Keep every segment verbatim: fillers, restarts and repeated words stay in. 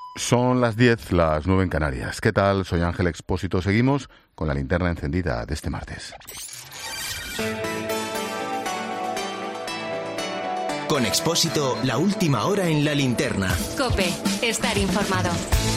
Son las diez, las nueve en Canarias. ¿Qué tal? Soy Ángel Expósito. Seguimos con la linterna encendida de este martes. Con Expósito, la última hora en la linterna. COPE, estar informado.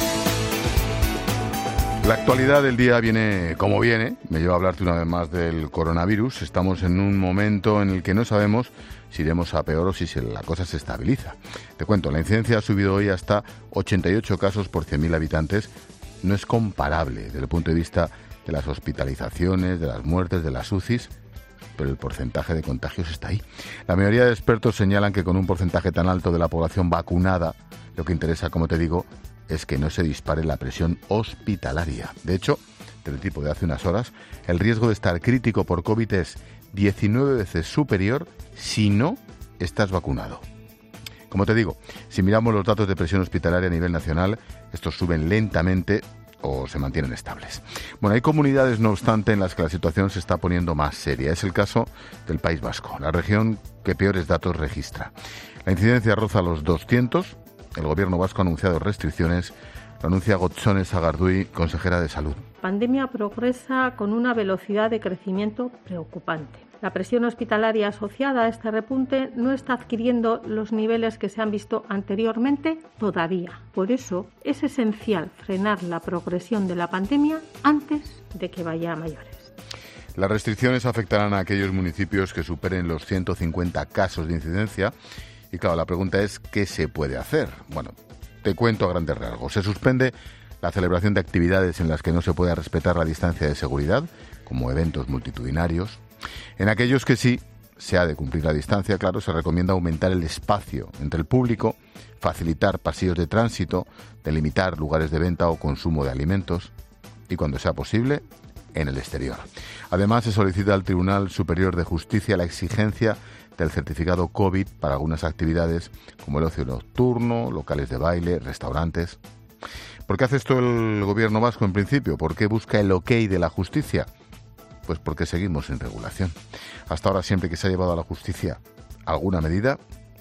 La actualidad del día viene como viene. Me lleva a hablarte una vez más del coronavirus. Estamos en un momento en el que no sabemos si iremos a peor o si la cosa se estabiliza. Te cuento, la incidencia ha subido hoy hasta ochenta y ocho casos por cien mil habitantes. No es comparable desde el punto de vista de las hospitalizaciones, de las muertes, de las U C Is, pero el porcentaje de contagios está ahí. La mayoría de expertos señalan que con un porcentaje tan alto de la población vacunada, lo que interesa, como te digo, es que no se dispare la presión hospitalaria. De hecho, del tipo de hace unas horas, el riesgo de estar crítico por COVID es diecinueve veces superior si no estás vacunado. Como te digo, si miramos los datos de presión hospitalaria a nivel nacional, estos suben lentamente o se mantienen estables. Bueno, hay comunidades, no obstante, en las que la situación se está poniendo más seria. Es el caso del País Vasco, la región que peores datos registra. La incidencia roza los doscientos. El gobierno vasco ha anunciado restricciones. Lo anuncia Gotzone Sagardui, consejera de Salud. La pandemia progresa con una velocidad de crecimiento preocupante. La presión hospitalaria asociada a este repunte no está adquiriendo los niveles que se han visto anteriormente todavía. Por eso es esencial frenar la progresión de la pandemia antes de que vaya a mayores. Las restricciones afectarán a aquellos municipios que superen los ciento cincuenta casos de incidencia. Y claro, la pregunta es, ¿qué se puede hacer? Bueno, te cuento a grandes rasgos. Se suspende la celebración de actividades en las que no se pueda respetar la distancia de seguridad, como eventos multitudinarios. En aquellos que sí se ha de cumplir la distancia, claro, se recomienda aumentar el espacio entre el público, facilitar pasillos de tránsito, delimitar lugares de venta o consumo de alimentos y, cuando sea posible, en el exterior. Además, se solicita al Tribunal Superior de Justicia la exigencia del certificado COVID para algunas actividades como el ocio nocturno, locales de baile, restaurantes. ¿Por qué hace esto el gobierno vasco en principio? ¿Por qué busca el ok de la justicia? Pues porque seguimos sin regulación. Hasta ahora, siempre que se ha llevado a la justicia alguna medida,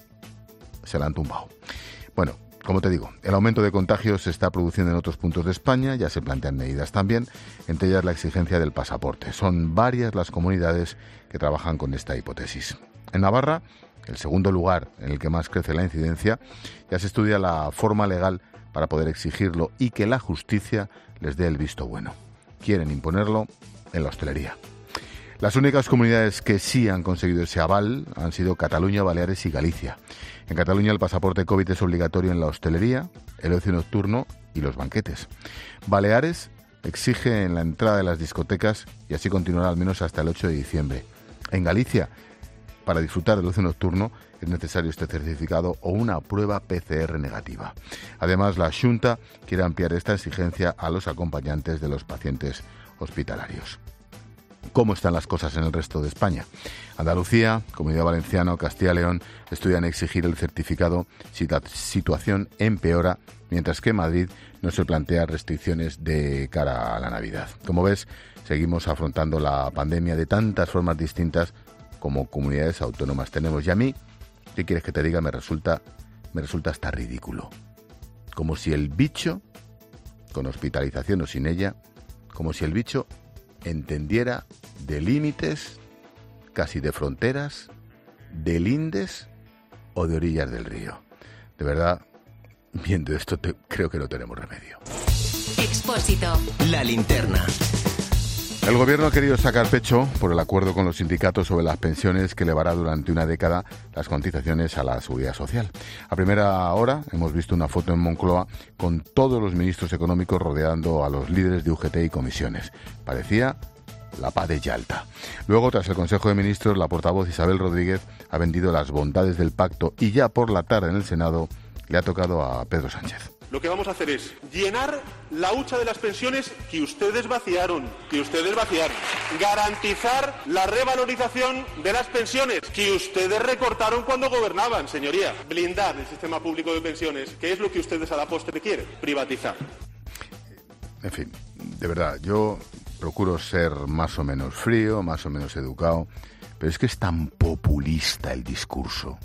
se la han tumbado. Bueno, como te digo, el aumento de contagios se está produciendo en otros puntos de España, ya se plantean medidas también, entre ellas la exigencia del pasaporte. Son varias las comunidades que trabajan con esta hipótesis. En Navarra, el segundo lugar en el que más crece la incidencia, ya se estudia la forma legal para poder exigirlo y que la justicia les dé el visto bueno. Quieren imponerlo en la hostelería. Las únicas comunidades que sí han conseguido ese aval han sido Cataluña, Baleares y Galicia. En Cataluña el pasaporte COVID es obligatorio en la hostelería, el ocio nocturno y los banquetes. Baleares exige en la entrada de las discotecas y así continuará al menos hasta el ocho de diciembre. En Galicia, para disfrutar del ocio nocturno es necesario este certificado o una prueba P C R negativa. Además, la Xunta quiere ampliar esta exigencia a los acompañantes de los pacientes hospitalarios. ¿Cómo están las cosas en el resto de España? Andalucía, Comunidad Valenciana o Castilla y León estudian exigir el certificado si la situación empeora, mientras que Madrid no se plantea restricciones de cara a la Navidad. Como ves, seguimos afrontando la pandemia de tantas formas distintas como comunidades autónomas tenemos. Y a mí, ¿qué quieres que te diga? Me resulta, me resulta hasta ridículo. Como si el bicho, con hospitalización o sin ella, como si el bicho entendiera de límites, casi de fronteras, de lindes o de orillas del río. De verdad, viendo esto, te, creo que no tenemos remedio. Expósito. La linterna. El gobierno ha querido sacar pecho por el acuerdo con los sindicatos sobre las pensiones que elevará durante una década las cotizaciones a la seguridad social. A primera hora hemos visto una foto en Moncloa con todos los ministros económicos rodeando a los líderes de U G T y comisiones. Parecía la paz de Yalta. Luego, tras el Consejo de Ministros, la portavoz Isabel Rodríguez ha vendido las bondades del pacto y ya por la tarde en el Senado le ha tocado a Pedro Sánchez. Lo que vamos a hacer es llenar la hucha de las pensiones que ustedes vaciaron, que ustedes vaciaron. Garantizar la revalorización de las pensiones que ustedes recortaron cuando gobernaban, señoría. Blindar el sistema público de pensiones, que es lo que ustedes a la postre quieren, privatizar. En fin, de verdad, yo procuro ser más o menos frío, más o menos educado, pero es que es tan populista el discurso,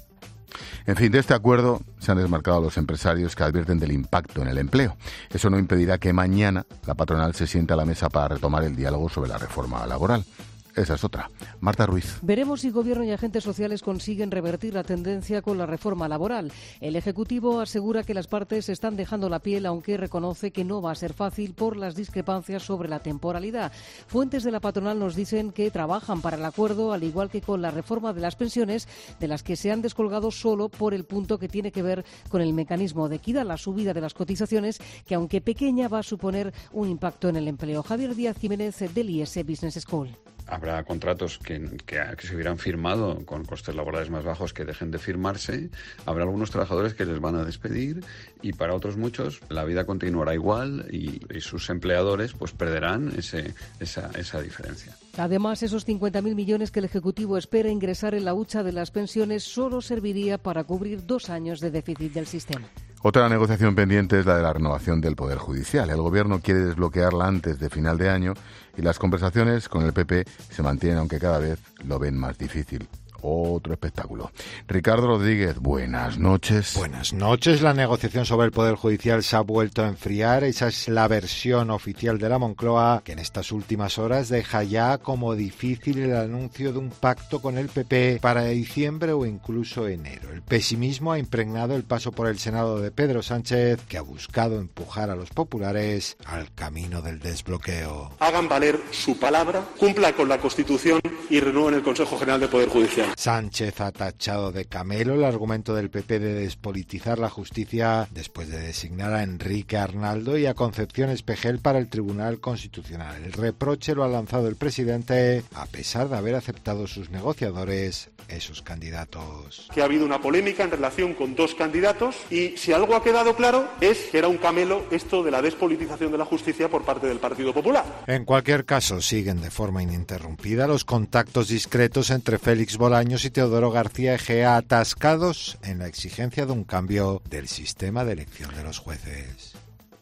En fin, de este acuerdo se han desmarcado los empresarios que advierten del impacto en el empleo. Eso no impedirá que mañana la patronal se siente a la mesa para retomar el diálogo sobre la reforma laboral. Esa es otra. Marta Ruiz. Veremos si Gobierno y agentes sociales consiguen revertir la tendencia con la reforma laboral. El Ejecutivo asegura que las partes están dejando la piel, aunque reconoce que no va a ser fácil por las discrepancias sobre la temporalidad. Fuentes de la patronal nos dicen que trabajan para el acuerdo, al igual que con la reforma de las pensiones, de las que se han descolgado solo por el punto que tiene que ver con el mecanismo de equidad, la subida de las cotizaciones, que aunque pequeña va a suponer un impacto en el empleo. Javier Díaz Jiménez, del I S Business School. Habrá contratos que, que, que se hubieran firmado con costes laborales más bajos que dejen de firmarse. Habrá algunos trabajadores que les van a despedir y para otros muchos la vida continuará igual y, y sus empleadores pues perderán ese, esa, esa diferencia. Además, esos cincuenta mil millones que el Ejecutivo espera ingresar en la hucha de las pensiones solo serviría para cubrir dos años de déficit del sistema. Otra negociación pendiente es la de la renovación del Poder Judicial. El Gobierno quiere desbloquearla antes de final de año y las conversaciones con el P P se mantienen, aunque cada vez lo ven más difícil. Otro espectáculo. Ricardo Rodríguez, buenas noches. Buenas noches. La negociación sobre el Poder Judicial se ha vuelto a enfriar. Esa es la versión oficial de la Moncloa, que en estas últimas horas deja ya como difícil el anuncio de un pacto con el P P para diciembre o incluso enero. El pesimismo ha impregnado el paso por el Senado de Pedro Sánchez, que ha buscado empujar a los populares al camino del desbloqueo. Hagan valer su palabra, cumplan con la Constitución y renueven el Consejo General del Poder Judicial. Sánchez ha tachado de camelo el argumento del P P de despolitizar la justicia después de designar a Enrique Arnaldo y a Concepción Espejel para el Tribunal Constitucional. El reproche lo ha lanzado el presidente a pesar de haber aceptado sus negociadores esos candidatos. Que ha habido una polémica en relación con dos candidatos y si algo ha quedado claro es que era un camelo esto de la despolitización de la justicia por parte del Partido Popular. En cualquier caso, siguen de forma ininterrumpida los contactos discretos entre Félix Bolaños y Teodoro García Egea, atascados en la exigencia de un cambio del sistema de elección de los jueces.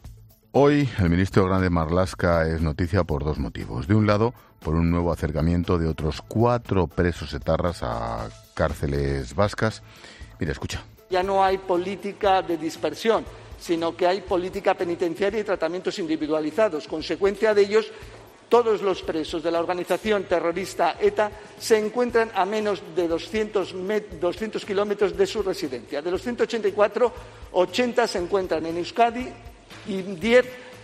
Hoy el ministro Grande Marlaska es noticia por dos motivos. De un lado, por un nuevo acercamiento de otros cuatro presos etarras a cárceles vascas. Mira, escucha. Ya no hay política de dispersión, sino que hay política penitenciaria y tratamientos individualizados. Consecuencia de ellos, todos los presos de la organización terrorista ETA se encuentran a menos de doscientos kilómetros de su residencia. De los ciento ochenta y cuatro, ochenta se encuentran en Euskadi y diez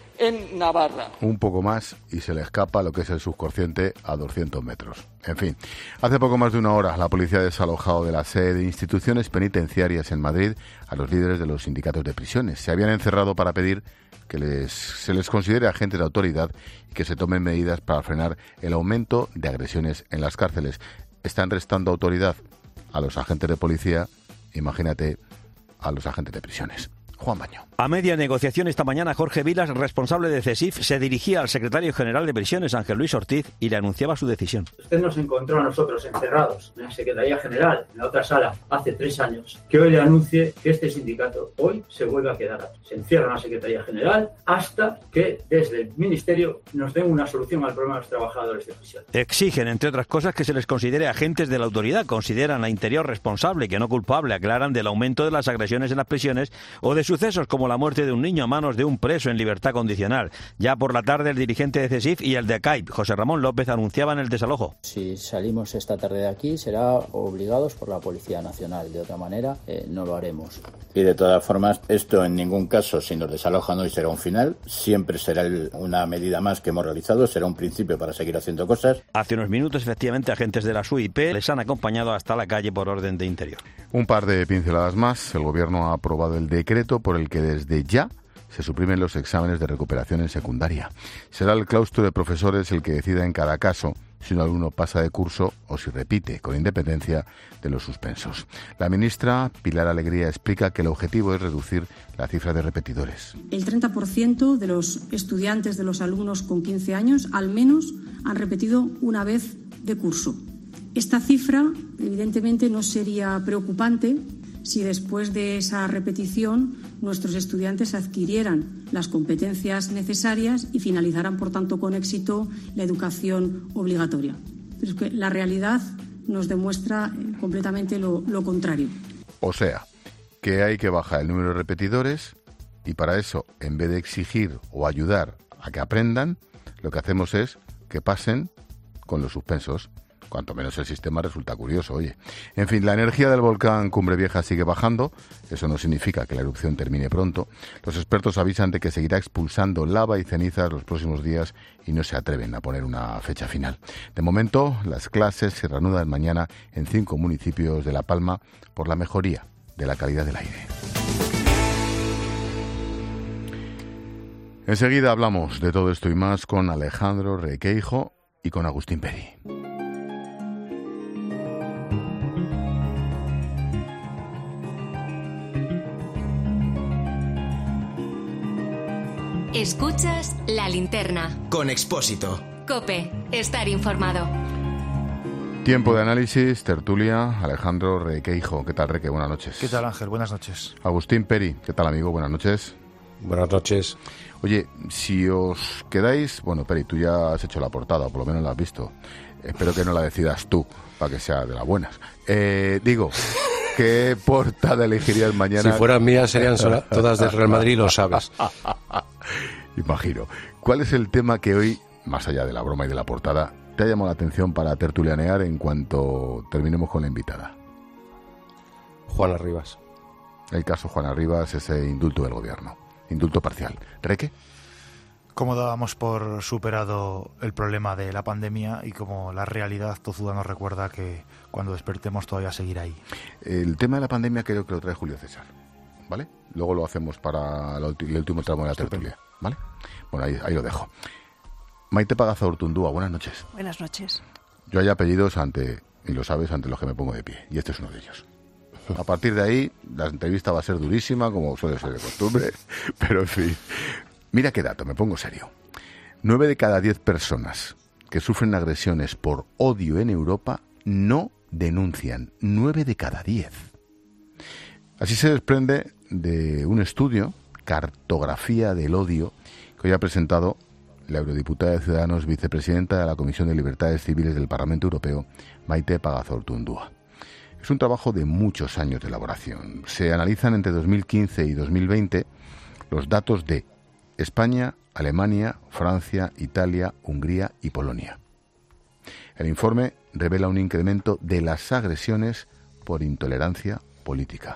en Navarra. Un poco más y se le escapa lo que es el subconsciente a doscientos metros. En fin, hace poco más de una hora la policía ha desalojado de la sede de instituciones penitenciarias en Madrid a los líderes de los sindicatos de prisiones. Se habían encerrado para pedir que les, se les considere agentes de autoridad y que se tomen medidas para frenar el aumento de agresiones en las cárceles. Están restando autoridad a los agentes de policía, imagínate a los agentes de prisiones. Juan Baño. A media negociación esta mañana, Jorge Vilas, responsable de CESIF, se dirigía al secretario general de Prisiones, Ángel Luis Ortiz, y le anunciaba su decisión. Usted nos encontró a nosotros encerrados en la Secretaría General, en la otra sala, hace tres años. Que hoy le anuncie que este sindicato hoy se vuelve a quedar. Se encierra en la Secretaría General hasta que desde el Ministerio nos den una solución al problema de los trabajadores de prisión. Exigen, entre otras cosas, que se les considere agentes de la autoridad. Consideran a Interior responsable, que no culpable. Aclaran del aumento de las agresiones en las prisiones o de sucesos como la muerte de un niño a manos de un preso en libertad condicional. Ya por la tarde el dirigente de CESIF y el de ACAIP, José Ramón López, anunciaban el desalojo. Si salimos esta tarde de aquí será obligados por la Policía Nacional. De otra manera eh, no lo haremos. Y de todas formas, esto en ningún caso, si nos desalojan hoy, será un final. Siempre será el, una medida más que hemos realizado. Será un principio para seguir haciendo cosas. Hace unos minutos, efectivamente, agentes de la S U I P les han acompañado hasta la calle por orden de Interior. Un par de pinceladas más. El Gobierno ha aprobado el decreto por el que desde ya se suprimen los exámenes de recuperación en secundaria. Será el claustro de profesores el que decida en cada caso si un alumno pasa de curso o si repite, con independencia de los suspensos. La ministra Pilar Alegría explica que el objetivo es reducir la cifra de repetidores. El treinta por ciento de los estudiantes, de los alumnos con quince años, al menos han repetido una vez de curso. Esta cifra, evidentemente, no sería preocupante si después de esa repetición nuestros estudiantes adquirieran las competencias necesarias y finalizaran, por tanto, con éxito la educación obligatoria. Pero es que la realidad nos demuestra completamente lo, lo contrario. O sea, que hay que bajar el número de repetidores y para eso, en vez de exigir o ayudar a que aprendan, lo que hacemos es que pasen con los suspensos. Cuanto menos el sistema resulta curioso, oye. En fin, la energía del volcán Cumbre Vieja sigue bajando. Eso no significa que la erupción termine pronto. Los expertos avisan de que seguirá expulsando lava y cenizas los próximos días y no se atreven a poner una fecha final. De momento, las clases se reanudan mañana en cinco municipios de La Palma por la mejoría de la calidad del aire. Enseguida hablamos de todo esto y más con Alejandro Requeijo y con Agustín Peri. Escuchas La Linterna. Con Expósito. COPE. Estar informado. Tiempo de análisis, tertulia, Alejandro Requeijo. ¿Qué tal, Reque? Buenas noches. ¿Qué tal, Ángel? Buenas noches. Agustín Peri. ¿Qué tal, amigo? Buenas noches. Buenas noches. Oye, si os quedáis... Bueno, Peri, tú ya has hecho la portada, o por lo menos la has visto. Espero que no la decidas tú, para que sea de las buenas. Eh, digo... ¿Qué portada elegirías mañana? Si fueran mías serían sola, todas del Real Madrid, lo sabes. Imagino. ¿Cuál es el tema que hoy, más allá de la broma y de la portada, te ha llamado la atención para tertulianear en cuanto terminemos con la invitada? Juana Rivas. El caso Juana Rivas, ese indulto del gobierno. Indulto parcial. ¿Reque? Cómo dábamos por superado el problema de la pandemia y como la realidad tozuda nos recuerda que cuando despertemos todavía seguirá ahí. El tema de la pandemia creo que lo trae Julio César, ¿vale? Luego lo hacemos para el último tramo de la tertulia, ¿vale? Bueno, ahí, ahí lo dejo. Maite Pagazaurtundúa, buenas noches. Buenas noches. Yo hay apellidos ante, y lo sabes, ante los que me pongo de pie, y este es uno de ellos. A partir de ahí, la entrevista va a ser durísima, como suele ser de costumbre, pero en fin... Mira qué dato, me pongo serio. Nueve de cada diez personas que sufren agresiones por odio en Europa no denuncian. Nueve de cada diez. Así se desprende de un estudio, Cartografía del Odio, que hoy ha presentado la eurodiputada de Ciudadanos, vicepresidenta de la Comisión de Libertades Civiles del Parlamento Europeo, Maite Pagazaurtundúa. Es un trabajo de muchos años de elaboración. Se analizan entre dos mil quince y dos mil veinte los datos de España, Alemania, Francia, Italia, Hungría y Polonia. El informe revela un incremento de las agresiones por intolerancia política.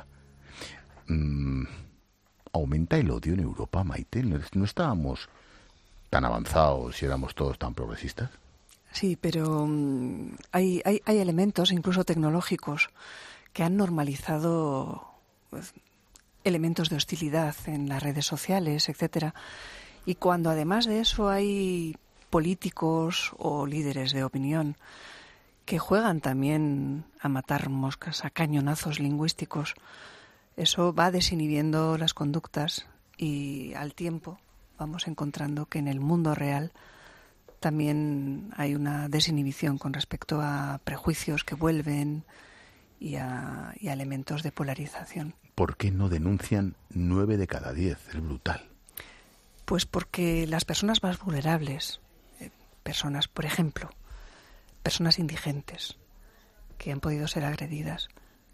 Mm, ¿Aumenta el odio en Europa, Maite? ¿No estábamos tan avanzados y éramos todos tan progresistas? Sí, pero um, hay, hay, hay elementos, incluso tecnológicos, que han normalizado... Pues, elementos de hostilidad en las redes sociales, etcétera. Y cuando además de eso hay políticos o líderes de opinión que juegan también a matar moscas, a cañonazos lingüísticos, eso va desinhibiendo las conductas y al tiempo vamos encontrando que en el mundo real también hay una desinhibición con respecto a prejuicios que vuelven y a, y a elementos de polarización. ¿Por qué no denuncian nueve de cada diez? Es brutal. Pues porque las personas más vulnerables, eh, personas, por ejemplo, personas indigentes que han podido ser agredidas,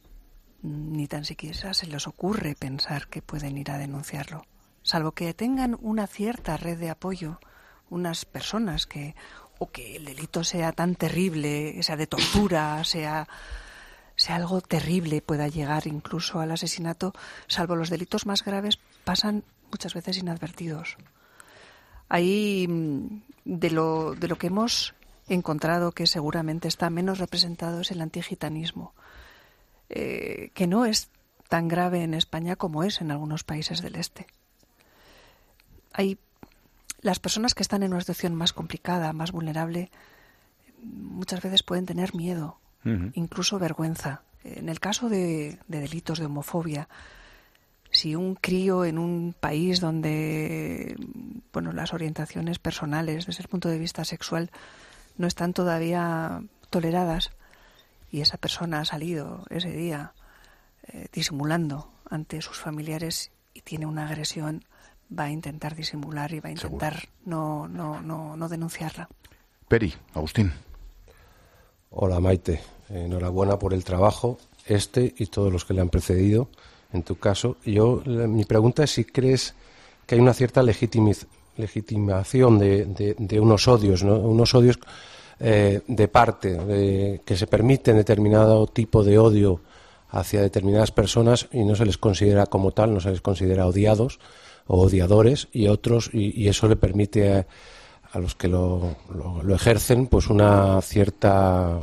ni tan siquiera se les ocurre pensar que pueden ir a denunciarlo, salvo que tengan una cierta red de apoyo, unas personas que, o que el delito sea tan terrible, sea de tortura, sea... sea algo terrible, pueda llegar incluso al asesinato, salvo los delitos más graves, pasan muchas veces inadvertidos. Ahí, de lo, de lo que hemos encontrado que seguramente está menos representado es el antigitanismo, eh, que no es tan grave en España como es en algunos países del este. Hay las personas que están en una situación más complicada, más vulnerable, muchas veces pueden tener miedo, Uh-huh. incluso vergüenza. En el caso de, de delitos de homofobia, si un crío en un país donde bueno, las orientaciones personales desde el punto de vista sexual no están todavía toleradas y esa persona ha salido ese día eh, disimulando ante sus familiares y tiene una agresión, va a intentar disimular y va a intentar no, no, no, no denunciarla. Peri, Agustín. Hola Maite, enhorabuena por el trabajo este y todos los que le han precedido, en tu caso. Yo, la, mi pregunta es si crees que hay una cierta legitimiz, legitimación de, de, de unos odios, ¿no? Unos odios eh, de parte, de, que se permiten determinado tipo de odio hacia determinadas personas y no se les considera como tal, no se les considera odiados o odiadores, y otros, y, y eso le permite a, a los que lo, lo, lo ejercen, pues una cierta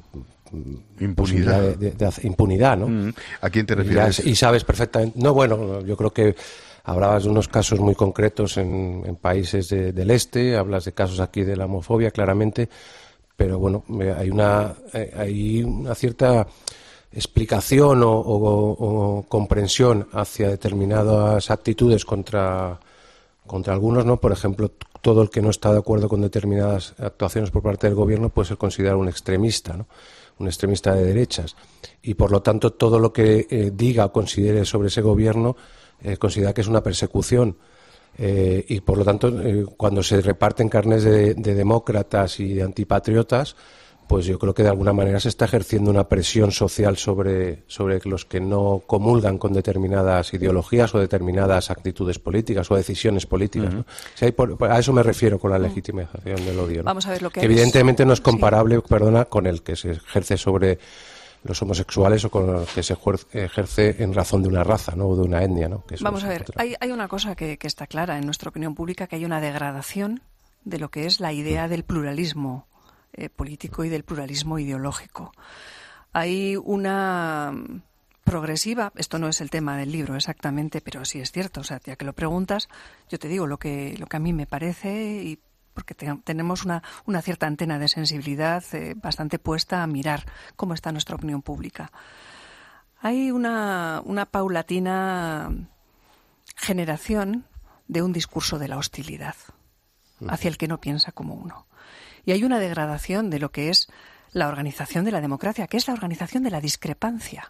impunidad, de, de, de, de impunidad, ¿no? Mm. ¿A quién te refieres? Y, y sabes perfectamente. No, bueno, yo creo que hablabas de unos casos muy concretos en, en países de, del este, hablas de casos aquí de la homofobia, claramente, pero bueno, hay una, hay una cierta explicación o, o, o comprensión hacia determinadas actitudes contra, contra algunos, ¿no? Por ejemplo, todo el que no está de acuerdo con determinadas actuaciones por parte del gobierno puede ser considerado un extremista, ¿no? Un extremista de derechas. Y por lo tanto, todo lo que eh, diga o considere sobre ese gobierno eh, considera que es una persecución. Eh, y por lo tanto, eh, cuando se reparten carnes de, de demócratas y de antipatriotas, pues yo creo que de alguna manera se está ejerciendo una presión social sobre, sobre los que no comulgan con determinadas ideologías o determinadas actitudes políticas o decisiones políticas, ¿no? O sea, por, a eso me refiero con la legitimación del odio, ¿no? Vamos a ver lo que, que evidentemente no es comparable, sí. perdona, con el que se ejerce sobre los homosexuales o con el que se ejerce en razón de una raza, ¿no? O de una etnia, ¿no? Que Vamos a ver, hay, hay una cosa que, que está clara en nuestra opinión pública, que hay una degradación de lo que es la idea del pluralismo Eh, político y del pluralismo ideológico. Hay una progresiva, esto no es el tema del libro exactamente, pero sí es cierto, o sea, ya que lo preguntas, yo te digo lo que lo que a mí me parece, y porque te, tenemos una, una cierta antena de sensibilidad eh, bastante puesta a mirar cómo está nuestra opinión pública. Hay una, una paulatina generación de un discurso de la hostilidad hacia el que no piensa como uno. Y hay una degradación de lo que es la organización de la democracia, que es la organización de la discrepancia.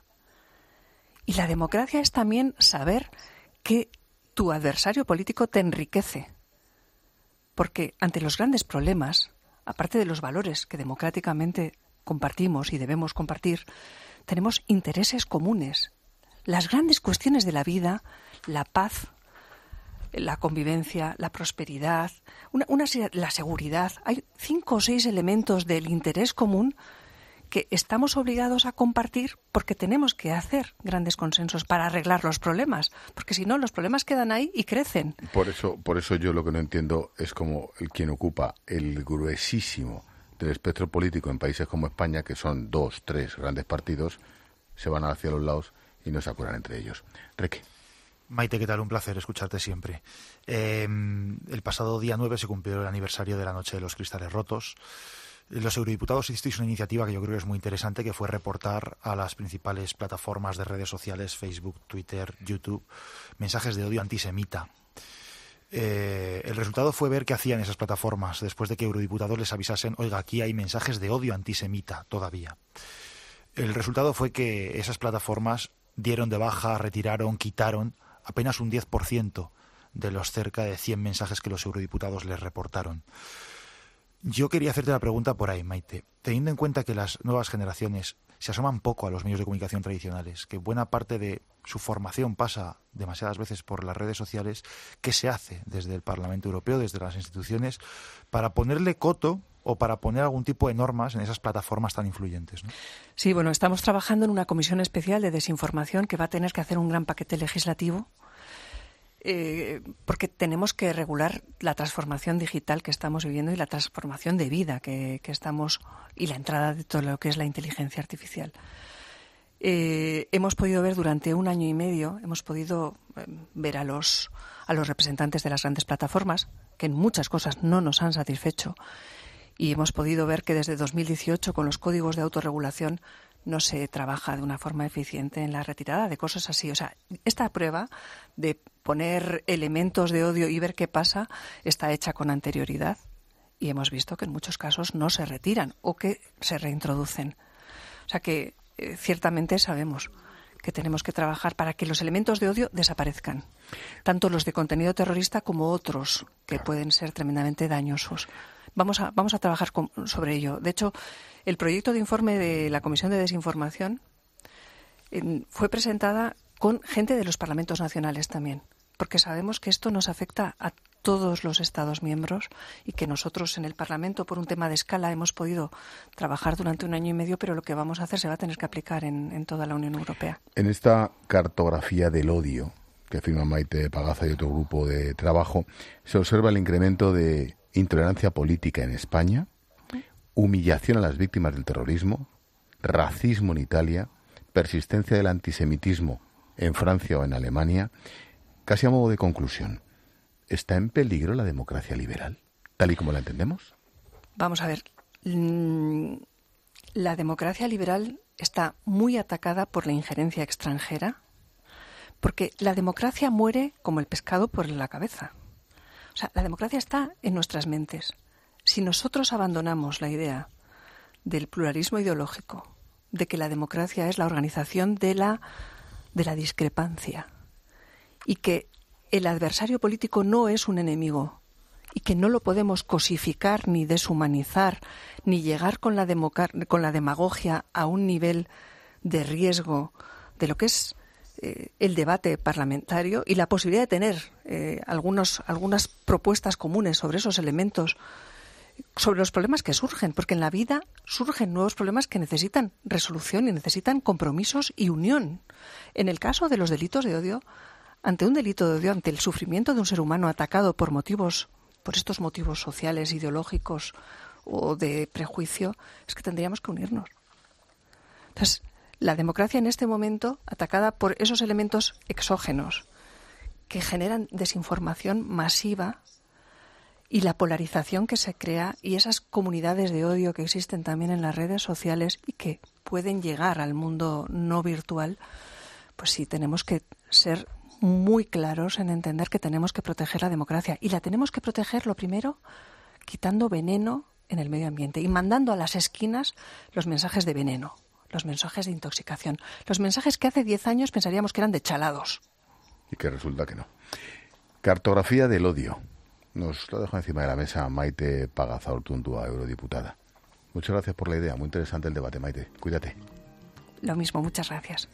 Y la democracia es también saber que tu adversario político te enriquece. Porque ante los grandes problemas, aparte de los valores que democráticamente compartimos y debemos compartir, tenemos intereses comunes. Las grandes cuestiones de la vida, la paz, la convivencia, la prosperidad, una, una, la seguridad. Hay cinco o seis elementos del interés común que estamos obligados a compartir porque tenemos que hacer grandes consensos para arreglar los problemas, porque si no, los problemas quedan ahí y crecen. Por eso, por eso yo lo que no entiendo es como el quien ocupa el gruesísimo del espectro político en países como España, que son dos, tres grandes partidos, se van hacia los lados y no se acuerdan entre ellos. Reque. Maite, ¿qué tal? Un placer escucharte siempre. Eh, el pasado día nueve se cumplió el aniversario de la Noche de los Cristales Rotos. Los eurodiputados hicisteis una iniciativa que yo creo que es muy interesante, que fue reportar a las principales plataformas de redes sociales, Facebook, Twitter, YouTube, mensajes de odio antisemita. Eh, el resultado fue ver qué hacían esas plataformas después de que eurodiputados les avisasen, oiga, aquí hay mensajes de odio antisemita todavía. El resultado fue que esas plataformas dieron de baja, retiraron, quitaron apenas un diez por ciento de los cerca de cien mensajes que los eurodiputados les reportaron. Yo quería hacerte la pregunta por ahí, Maite. Teniendo en cuenta que las nuevas generaciones se asoman poco a los medios de comunicación tradicionales, que buena parte de su formación pasa demasiadas veces por las redes sociales, ¿qué se hace desde el Parlamento Europeo, desde las instituciones, para ponerle coto o para poner algún tipo de normas en esas plataformas tan influyentes, ¿no? Sí, bueno, estamos trabajando en una comisión especial de desinformación que va a tener que hacer un gran paquete legislativo eh, porque tenemos que regular la transformación digital que estamos viviendo y la transformación de vida que, que estamos y la entrada de todo lo que es la inteligencia artificial. Eh, hemos podido ver durante un año y medio, hemos podido eh, ver a los, a los representantes de las grandes plataformas que en muchas cosas no nos han satisfecho. Y hemos podido ver que desde dos mil dieciocho, con los códigos de autorregulación, no se trabaja de una forma eficiente en la retirada de cosas así. O sea, esta prueba de poner elementos de odio y ver qué pasa está hecha con anterioridad y hemos visto que en muchos casos no se retiran o que se reintroducen. O sea que eh, ciertamente sabemos que tenemos que trabajar para que los elementos de odio desaparezcan, tanto los de contenido terrorista como otros que pueden ser tremendamente dañosos. Vamos a, vamos a trabajar con, sobre ello. De hecho, el proyecto de informe de la Comisión de Desinformación eh, fue presentada con gente de los parlamentos nacionales también, porque sabemos que esto nos afecta a todos los Estados miembros y que nosotros en el Parlamento, por un tema de escala, hemos podido trabajar durante un año y medio, pero lo que vamos a hacer se va a tener que aplicar en, en toda la Unión Europea. En esta cartografía del odio que firma Maite Pagaza y otro grupo de trabajo, se observa el incremento de intolerancia política en España, humillación a las víctimas del terrorismo, racismo en Italia, persistencia del antisemitismo en Francia o en Alemania. Casi a modo de conclusión, ¿está en peligro la democracia liberal, tal y como la entendemos? Vamos a ver, la democracia liberal está muy atacada por la injerencia extranjera, porque la democracia muere como el pescado por la cabeza. O sea, la democracia está en nuestras mentes. Si nosotros abandonamos la idea del pluralismo ideológico, de que la democracia es la organización de la, de la discrepancia, y que el adversario político no es un enemigo y que no lo podemos cosificar ni deshumanizar ni llegar con la, democar- con la demagogia a un nivel de riesgo de lo que es eh, el debate parlamentario y la posibilidad de tener eh, algunos, algunas propuestas comunes sobre esos elementos, sobre los problemas que surgen, porque en la vida surgen nuevos problemas que necesitan resolución y necesitan compromisos y unión. En el caso de los delitos de odio, ante un delito de odio, ante el sufrimiento de un ser humano atacado por motivos, por estos motivos sociales, ideológicos o de prejuicio, es que tendríamos que unirnos. Entonces, la democracia en este momento, atacada por esos elementos exógenos que generan desinformación masiva y la polarización que se crea y esas comunidades de odio que existen también en las redes sociales y que pueden llegar al mundo no virtual, pues sí, tenemos que ser muy claros en entender que tenemos que proteger la democracia. Y la tenemos que proteger, lo primero, quitando veneno en el medio ambiente y mandando a las esquinas los mensajes de veneno, los mensajes de intoxicación, los mensajes que hace diez años pensaríamos que eran de chalados. Y que resulta que no. Cartografía del odio. Nos lo dejo encima de la mesa Maite Pagaza Ortundúa, eurodiputada. Muchas gracias por la idea. Muy interesante el debate, Maite. Cuídate. Lo mismo, muchas gracias.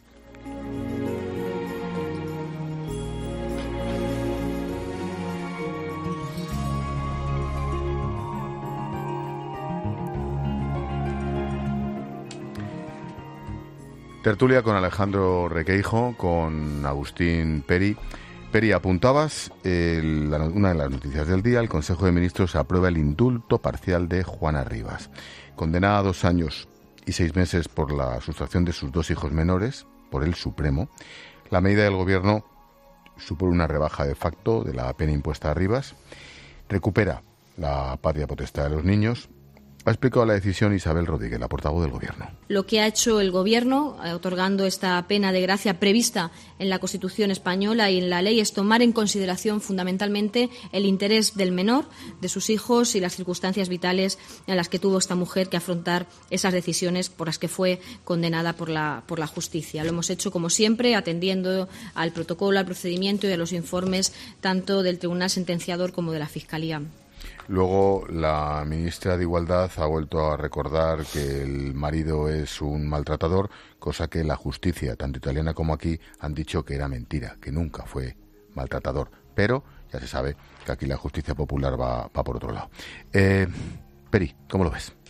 Tertulia con Alejandro Requeijo, con Agustín Peri. Peri, apuntabas el, la, una de las noticias del día. El Consejo de Ministros aprueba el indulto parcial de Juana Rivas, condenada a dos años y seis meses por la sustracción de sus dos hijos menores por el Supremo. La medida del Gobierno supone una rebaja de facto de la pena impuesta a Rivas, recupera la patria potestad de los niños. Ha explicado la decisión Isabel Rodríguez, la portavoz del Gobierno. Lo que ha hecho el Gobierno, otorgando esta pena de gracia prevista en la Constitución española y en la ley, es tomar en consideración fundamentalmente el interés del menor, de sus hijos y las circunstancias vitales en las que tuvo esta mujer que afrontar esas decisiones por las que fue condenada por la, por la justicia. Lo hemos hecho, como siempre, atendiendo al protocolo, al procedimiento y a los informes tanto del Tribunal Sentenciador como de la Fiscalía. Luego, la ministra de Igualdad ha vuelto a recordar que el marido es un maltratador, cosa que la justicia, tanto italiana como aquí, han dicho que era mentira, que nunca fue maltratador. Pero ya se sabe que aquí la justicia popular va, va por otro lado. Eh, Peri, ¿cómo lo ves?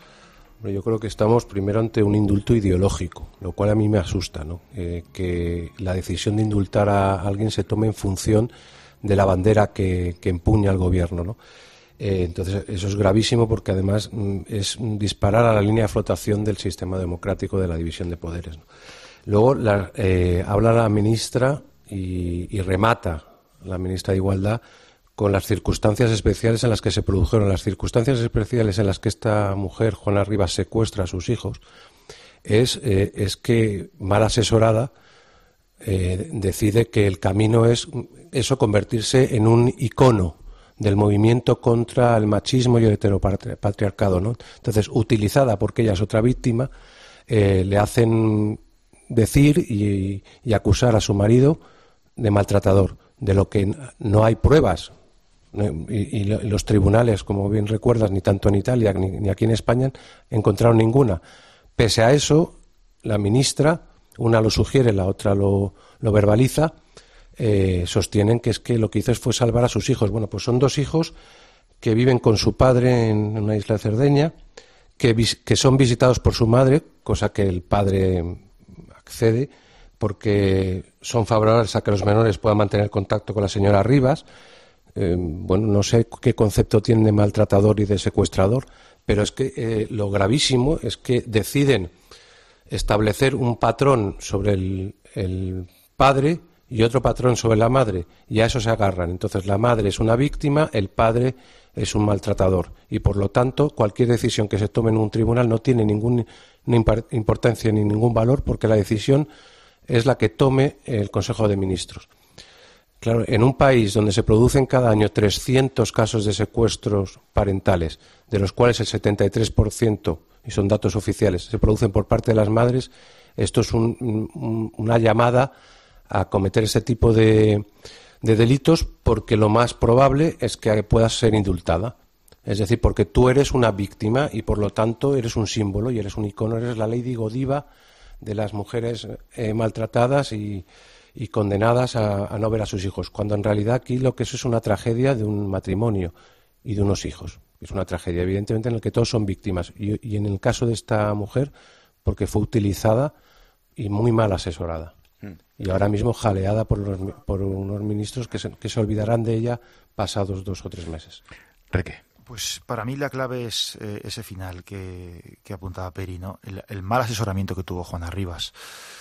Yo creo que estamos primero ante un indulto ideológico, lo cual a mí me asusta, ¿no? Eh, que la decisión de indultar a alguien se tome en función de la bandera que, que empuña el gobierno, ¿no? Eh, entonces, eso es gravísimo porque además mm, es disparar a la línea de flotación del sistema democrático de la división de poderes, ¿no? Luego la, eh, habla la ministra y, y remata la ministra de Igualdad con las circunstancias especiales en las que se produjeron. Las circunstancias especiales en las que esta mujer, Juana Rivas, secuestra a sus hijos es, eh, es que, mal asesorada, eh, decide que el camino es eso, convertirse en un icono del movimiento contra el machismo y el heteropatriarcado, ¿no? Entonces, utilizada porque ella es otra víctima, eh, le hacen decir y, y acusar a su marido de maltratador, de lo que no hay pruebas. Y, y los tribunales, como bien recuerdas, ni tanto en Italia ni, ni aquí en España encontraron ninguna. Pese a eso, la ministra una lo sugiere, la otra lo, lo verbaliza, eh, sostienen que es que lo que hizo fue salvar a sus hijos. Bueno, pues son dos hijos que viven con su padre en una isla de Cerdeña, que, que son visitados por su madre, cosa que el padre accede, porque son favorables a que los menores puedan mantener contacto con la señora Rivas. Eh, bueno, no sé qué concepto tienen de maltratador y de secuestrador, pero es que eh, lo gravísimo es que deciden establecer un patrón sobre el, el padre y otro patrón sobre la madre, y a eso se agarran. Entonces la madre es una víctima, el padre es un maltratador, y por lo tanto cualquier decisión que se tome en un tribunal no tiene ninguna importancia ni ningún valor, porque la decisión es la que tome el Consejo de Ministros. Claro, en un país donde se producen cada año trescientos casos de secuestros parentales, de los cuales el setenta y tres por ciento, y son datos oficiales, se producen por parte de las madres, esto es un, un, una llamada a cometer este tipo de, de delitos, porque lo más probable es que puedas ser indultada. Es decir, porque tú eres una víctima y por lo tanto eres un símbolo y eres un icono, eres la Lady Godiva de las mujeres eh, maltratadas y, y condenadas a, a no ver a sus hijos, cuando en realidad aquí lo que es es una tragedia de un matrimonio y de unos hijos. Es una tragedia, evidentemente, en la que todos son víctimas. Y, y en el caso de esta mujer, porque fue utilizada y muy mal asesorada. Y ahora mismo jaleada por, los, por unos ministros que se, que se olvidarán de ella pasados dos o tres meses. Reque. Pues para mí la clave es eh, ese final que, que apuntaba Peri, ¿no? El, el mal asesoramiento que tuvo Juana Rivas.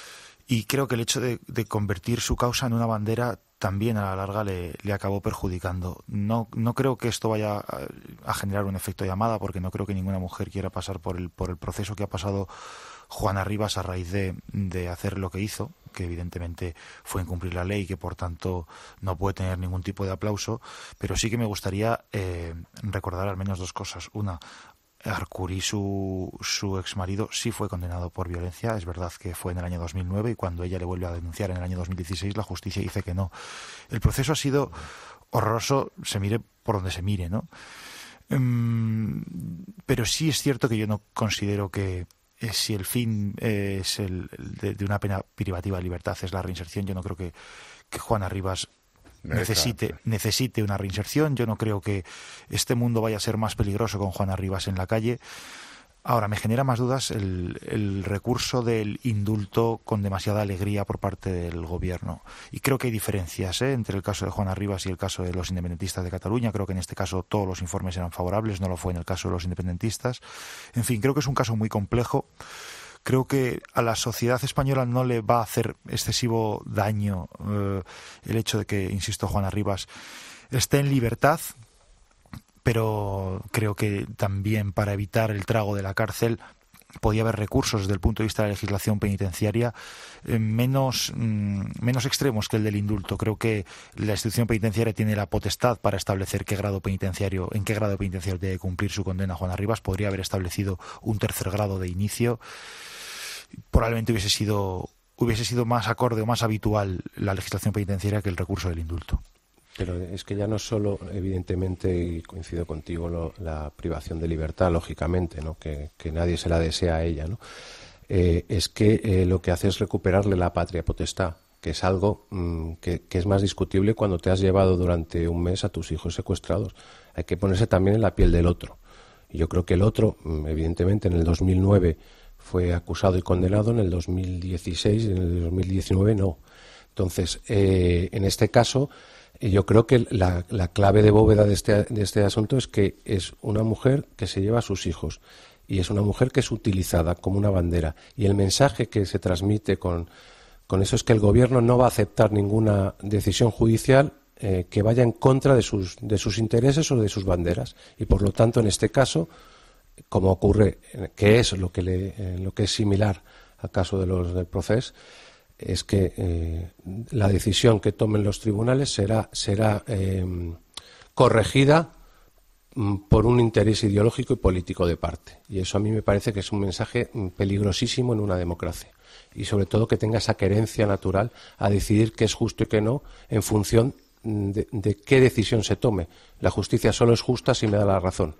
Y creo que el hecho de, de convertir su causa en una bandera también a la larga le, le acabó perjudicando. No, no creo que esto vaya a, a generar un efecto llamada, porque no creo que ninguna mujer quiera pasar por el, por el proceso que ha pasado Juana Rivas a raíz de, de hacer lo que hizo, que evidentemente fue incumplir la ley y que por tanto no puede tener ningún tipo de aplauso, pero sí que me gustaría eh, recordar al menos dos cosas. Una, Arcuri, su, su exmarido, sí fue condenado por violencia. Es verdad que fue en el año dos mil nueve y cuando ella le vuelve a denunciar en el año dos mil dieciséis, la justicia dice que no. El proceso ha sido horroroso, se mire por donde se mire, ¿no? Um, pero sí es cierto que yo no considero que eh, si el fin eh, es el de, de una pena privativa de libertad es la reinserción, yo no creo que, que Juana Rivas necesite, necesite una reinserción. Yo no creo que este mundo vaya a ser más peligroso con Juana Rivas en la calle. Ahora, me genera más dudas el, el recurso del indulto con demasiada alegría por parte del gobierno. Y creo que hay diferencias ¿eh? entre el caso de Juana Rivas y el caso de los independentistas de Cataluña. Creo que en este caso todos los informes eran favorables, no lo fue en el caso de los independentistas. En fin, creo que es un caso muy complejo. Creo que a la sociedad española no le va a hacer excesivo daño eh, el hecho de que, insisto, Juana Rivas esté en libertad, pero creo que también para evitar el trago de la cárcel podía haber recursos desde el punto de vista de la legislación penitenciaria eh, menos, mm, menos extremos que el del indulto. Creo que la institución penitenciaria tiene la potestad para establecer qué grado penitenciario, en qué grado penitenciario debe cumplir su condena Juana Rivas. Podría haber establecido un tercer grado de inicio. Probablemente hubiese sido hubiese sido más acorde o más habitual la legislación penitenciaria que el recurso del indulto. Pero es que ya no solo, evidentemente, y coincido contigo, lo, la privación de libertad, lógicamente, ¿no? que, que nadie se la desea a ella, ¿no? Eh, es que eh, lo que hace es recuperarle la patria potestad, que es algo mmm, que, que es más discutible cuando te has llevado durante un mes a tus hijos secuestrados. Hay que ponerse también en la piel del otro. Y yo creo que el otro, evidentemente, en el dos mil nueve fue acusado y condenado, en el dos mil dieciséis y en el dos mil diecinueve no. Entonces, eh, en este caso, yo creo que la, la clave de bóveda de este, de este asunto es que es una mujer que se lleva a sus hijos y es una mujer que es utilizada como una bandera. Y el mensaje que se transmite con, con eso es que el gobierno no va a aceptar ninguna decisión judicial eh, que vaya en contra de sus, de sus intereses o de sus banderas. Y por lo tanto, en este caso, como ocurre, que es lo que, le, eh, lo que es similar al caso de los del Procés, es que eh, la decisión que tomen los tribunales será, será eh, corregida mm, por un interés ideológico y político de parte. Y eso a mí me parece que es un mensaje mm, peligrosísimo en una democracia. Y sobre todo que tenga esa querencia natural a decidir qué es justo y qué no en función de, de qué decisión se tome. La justicia solo es justa si me da la razón.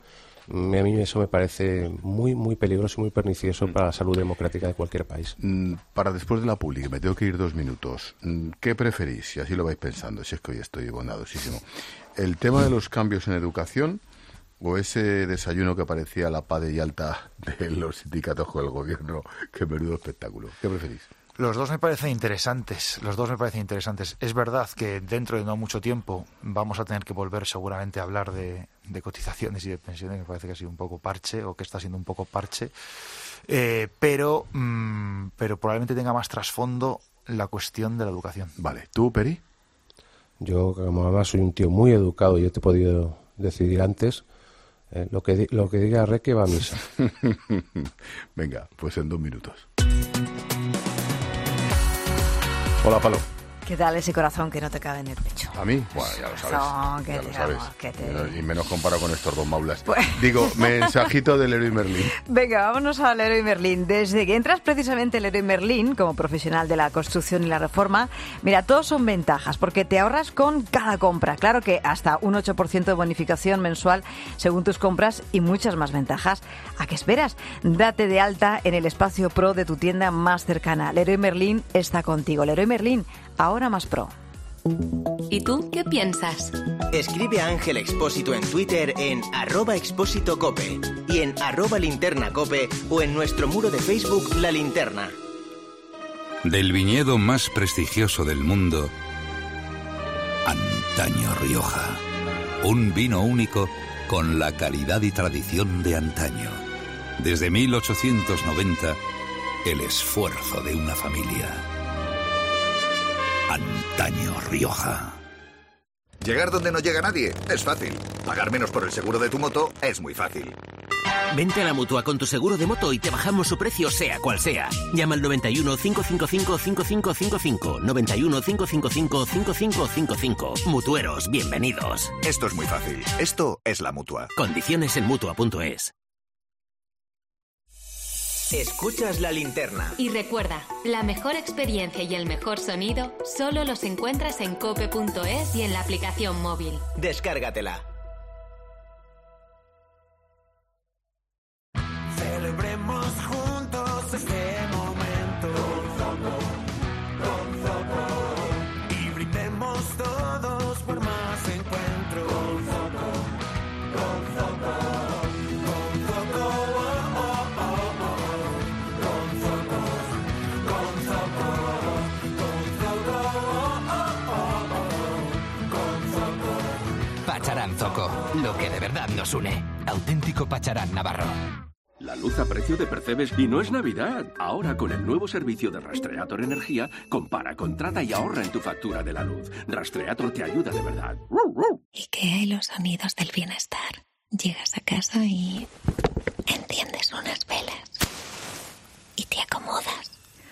A mí eso me parece muy, muy peligroso y muy pernicioso mm. para la salud democrática de cualquier país. Mm, para después de la pública, me tengo que ir dos minutos. ¿Qué preferís? Si así lo vais pensando, si es que hoy estoy bondadosísimo. ¿El tema de los cambios en educación o ese desayuno que parecía la paz de Yalta de los sindicatos con el gobierno? ¡Qué menudo espectáculo! ¿Qué preferís? Los dos me parecen interesantes, los dos me parecen interesantes. Es verdad que dentro de no mucho tiempo vamos a tener que volver seguramente a hablar de, de cotizaciones y de pensiones, me parece que ha sido un poco parche, o que está siendo un poco parche, eh, pero, mmm, pero probablemente tenga más trasfondo la cuestión de la educación. Vale, ¿tú, Peri? Yo, como además soy un tío muy educado, yo te he podido decidir antes, eh, lo, que, lo que diga Reque va a misa. Venga, pues en dos minutos. Hola, Palo. ¿Qué tal ese corazón que no te cabe en el pecho? ¿A mí? Bueno, ya lo sabes. No, que ya lo sabes. Que te... Y menos comparado con estos dos maulas. Pues... Digo, mensajito del Leroy Merlin. Venga, vámonos al Leroy Merlin. Desde que entras precisamente el Leroy Merlin, como profesional de la construcción y la reforma, mira, todos son ventajas, porque te ahorras con cada compra. Claro que hasta un ocho por ciento de bonificación mensual según tus compras y muchas más ventajas. ¿A qué esperas? Date de alta en el espacio pro de tu tienda más cercana. Leroy Merlin está contigo. Leroy Merlin, ahora más pro. ¿Y tú qué piensas? Escribe a Ángel Expósito en Twitter en arroba expósito cope y en arroba linterna cope o en nuestro muro de Facebook La Linterna. Del viñedo más prestigioso del mundo, Antaño Rioja. Un vino único con la calidad y tradición de antaño. Desde mil ochocientos noventa, el esfuerzo de una familia. Antaño Rioja. Llegar donde no llega nadie es fácil. Pagar menos por el seguro de tu moto es muy fácil. Vente a la Mutua con tu seguro de moto y te bajamos su precio sea cual sea. Llama al noventa y uno, cinco cinco cinco, cinco cinco cinco cinco. noventa y uno, cinco cinco cinco, cinco cinco cinco cinco. Mutueros, bienvenidos. Esto es muy fácil. Esto es la Mutua. Condiciones en Mutua punto es. Escuchas La Linterna. Y recuerda, la mejor experiencia y el mejor sonido solo los encuentras en cope punto es y en la aplicación móvil. Descárgatela. Celebremos juntos este momento con Zoco, con Zoco, y brindemos todos por más encuentro con Zoco, con Zoco, con Zoco, oh, oh, oh, oh. Con Zoco, con Zoco, con Zoco, oh, oh, oh, oh. Con Zoco. Pacharán Zoco, lo que de verdad nos une. Auténtico Pacharán Navarro. La luz a precio de Percebes y no es Navidad. Ahora con el nuevo servicio de Rastreator Energía, compara, contrata y ahorra en tu factura de la luz. Rastreator te ayuda de verdad. IKEA y los sonidos del bienestar. Llegas a casa y enciendes unas velas y te acomodas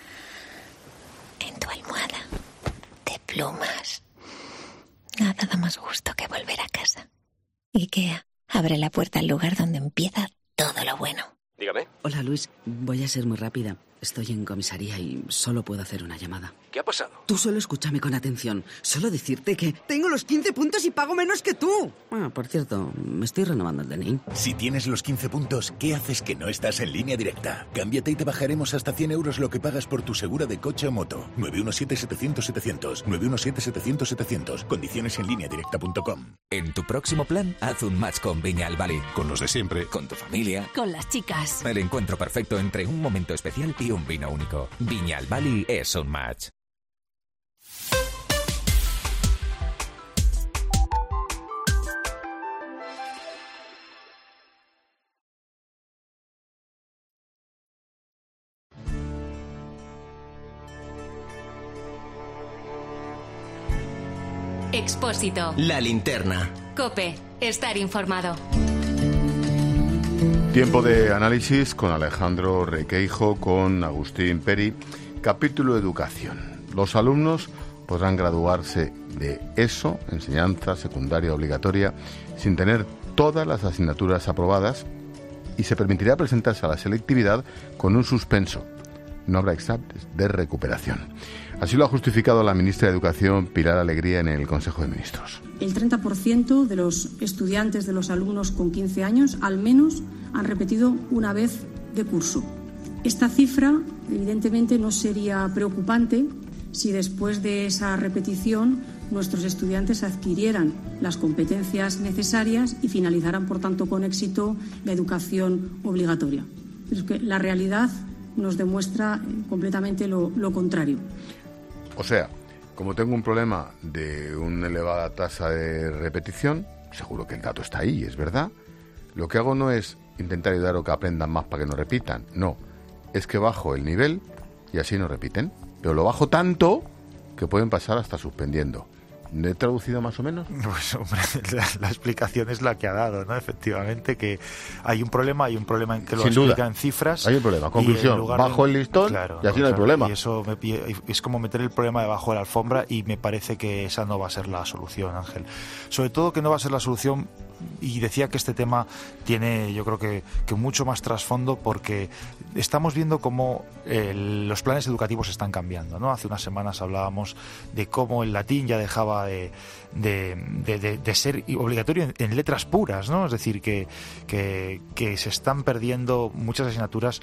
en tu almohada de plumas. Nada da más gusto que volver a casa. IKEA abre la puerta al lugar donde empieza todo lo bueno. Dígame. Hola, Luis. Voy a ser muy rápida. Estoy en comisaría y solo puedo hacer una llamada. ¿Qué ha pasado? Tú solo escúchame con atención. Solo decirte que... ¡Tengo los quince puntos y pago menos que tú! Ah, por cierto, me estoy renovando el D N I. Si tienes los quince puntos, ¿qué haces que no estás en Línea Directa? Cámbiate y te bajaremos hasta cien euros lo que pagas por tu seguro de coche o moto. nueve uno siete, setecientos, setecientos. nueve uno siete, setecientos, setecientos. Condiciones en línea directa punto com. En tu próximo plan, haz un match con Viña Valley. Con los de siempre. Con tu familia. Con las chicas. El encuentro perfecto entre un momento especial y un vino único. Viña Valley es un match. Expósito. La Linterna. Cope. Estar informado. Tiempo de análisis con Alejandro Requeijo, con Agustín Peri. Capítulo Educación. Los alumnos podrán graduarse de ESO, enseñanza secundaria obligatoria, sin tener todas las asignaturas aprobadas y se permitirá presentarse a la selectividad con un suspenso. No habrá exámenes de recuperación. Así lo ha justificado la ministra de Educación, Pilar Alegría, en el Consejo de Ministros. El treinta por ciento de los estudiantes, de los alumnos con quince años, al menos han repetido una vez de curso. Esta cifra, evidentemente, no sería preocupante si después de esa repetición nuestros estudiantes adquirieran las competencias necesarias y finalizaran, por tanto, con éxito la educación obligatoria. Pero es que la realidad nos demuestra completamente lo, lo contrario. O sea, como tengo un problema de una elevada tasa de repetición, seguro que el dato está ahí, es verdad, lo que hago no es intentar ayudar a que aprendan más para que no repitan, no, es que bajo el nivel y así no repiten, pero lo bajo tanto que pueden pasar hasta suspendiendo. ¿Me he traducido más o menos? Pues hombre, la, la explicación es la que ha dado, ¿no? Efectivamente, que hay un problema, hay un problema en que lo Sin explica duda. En cifras. Hay un problema. Conclusión, bajo de... el listón, claro, y así no, no hay claro, problema. Y eso me, es como meter el problema debajo de la alfombra, y me parece que esa no va a ser la solución, Ángel. Sobre todo que no va a ser la solución. Y decía que este tema tiene, yo creo que, que mucho más trasfondo, porque estamos viendo cómo eh, los planes educativos están cambiando, ¿no? Hace unas semanas hablábamos de cómo el latín ya dejaba de, de, de, de, de ser obligatorio en, en letras puras, ¿no? Es decir, que, que, que se están perdiendo muchas asignaturas.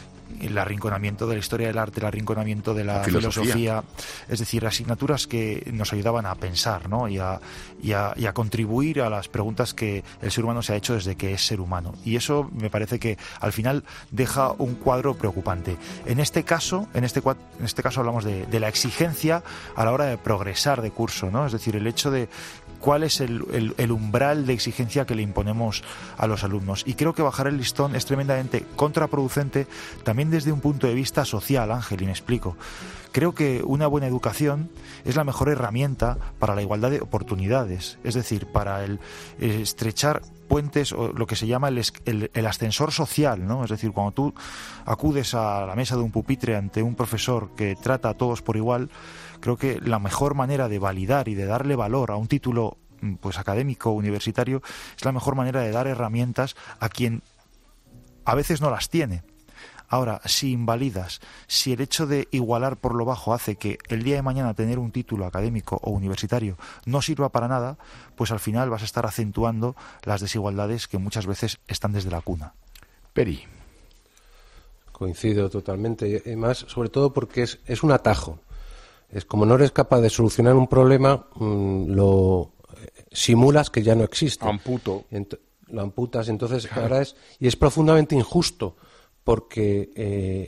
El arrinconamiento de la historia del arte, el arrinconamiento de la, la filosofía. filosofía, es decir, asignaturas que nos ayudaban a pensar, ¿no? y, a, y, a, y a contribuir a las preguntas que el ser humano se ha hecho desde que es ser humano. Y eso me parece que al final deja un cuadro preocupante. En este caso, en este, en este caso hablamos de, de la exigencia a la hora de progresar de curso, ¿no? Es decir, el hecho de cuál es el, el, el umbral de exigencia que le imponemos a los alumnos. Y creo que bajar el listón es tremendamente contraproducente también desde un punto de vista social, Ángel, y me explico. Creo que una buena educación es la mejor herramienta para la igualdad de oportunidades, es decir, para el estrechar puentes, o lo que se llama el, el, el ascensor social, ¿no? Es decir, cuando tú acudes a la mesa de un pupitre ante un profesor que trata a todos por igual, creo que la mejor manera de validar y de darle valor a un título pues académico universitario es la mejor manera de dar herramientas a quien a veces no las tiene. Ahora, si invalidas, si el hecho de igualar por lo bajo hace que el día de mañana tener un título académico o universitario no sirva para nada, pues al final vas a estar acentuando las desigualdades que muchas veces están desde la cuna. Peri. Coincido totalmente, y más sobre todo porque es, es un atajo. Es como no eres capaz de solucionar un problema, mmm, lo simulas que ya no existe. Amputo. Ent- lo amputas, entonces ahora es... Y es profundamente injusto, porque eh,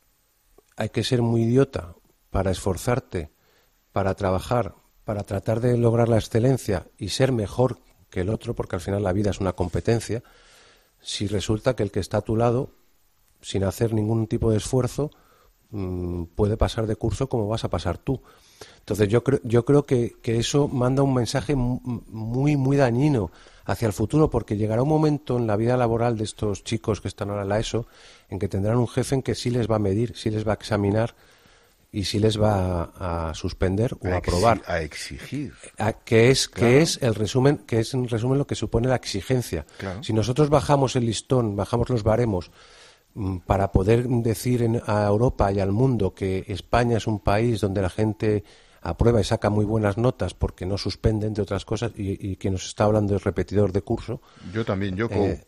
hay que ser muy idiota para esforzarte, para trabajar, para tratar de lograr la excelencia y ser mejor que el otro, porque al final la vida es una competencia, si resulta que el que está a tu lado, sin hacer ningún tipo de esfuerzo, mmm, puede pasar de curso como vas a pasar tú. Entonces yo creo, yo creo que, que eso manda un mensaje muy, muy dañino hacia el futuro, porque llegará un momento en la vida laboral de estos chicos que están ahora en la ESO en que tendrán un jefe en que sí les va a medir, sí les va a examinar y sí les va a, a suspender o a, a aprobar. A exigir. A, que es claro. que es el resumen, que es en resumen lo que supone la exigencia. Claro. Si nosotros bajamos el listón, bajamos los baremos para poder decir en, a Europa y al mundo que España es un país donde la gente aprueba y saca muy buenas notas porque no suspende, entre otras cosas, y, y quien nos está hablando es repetidor de curso. Yo también, yo eh,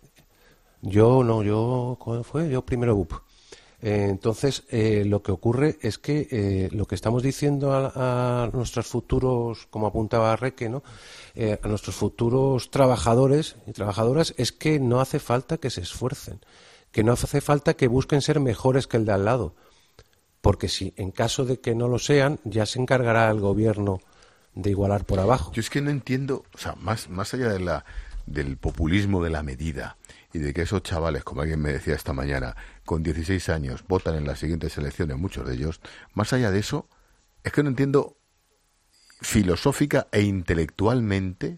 Yo no, yo, ¿cómo fue? Yo primero U P. Eh, entonces, eh, lo que ocurre es que eh, lo que estamos diciendo a, a nuestros futuros, como apuntaba Reque, ¿no? Eh, a nuestros futuros trabajadores y trabajadoras es que no hace falta que se esfuercen, que no hace falta que busquen ser mejores que el de al lado, porque si en caso de que no lo sean, ya se encargará el gobierno de igualar por abajo. Yo es que no entiendo, o sea, más, más allá de la, del populismo de la medida y de que esos chavales, como alguien me decía esta mañana, con dieciséis años votan en las siguientes elecciones, muchos de ellos, más allá de eso, es que no entiendo filosófica e intelectualmente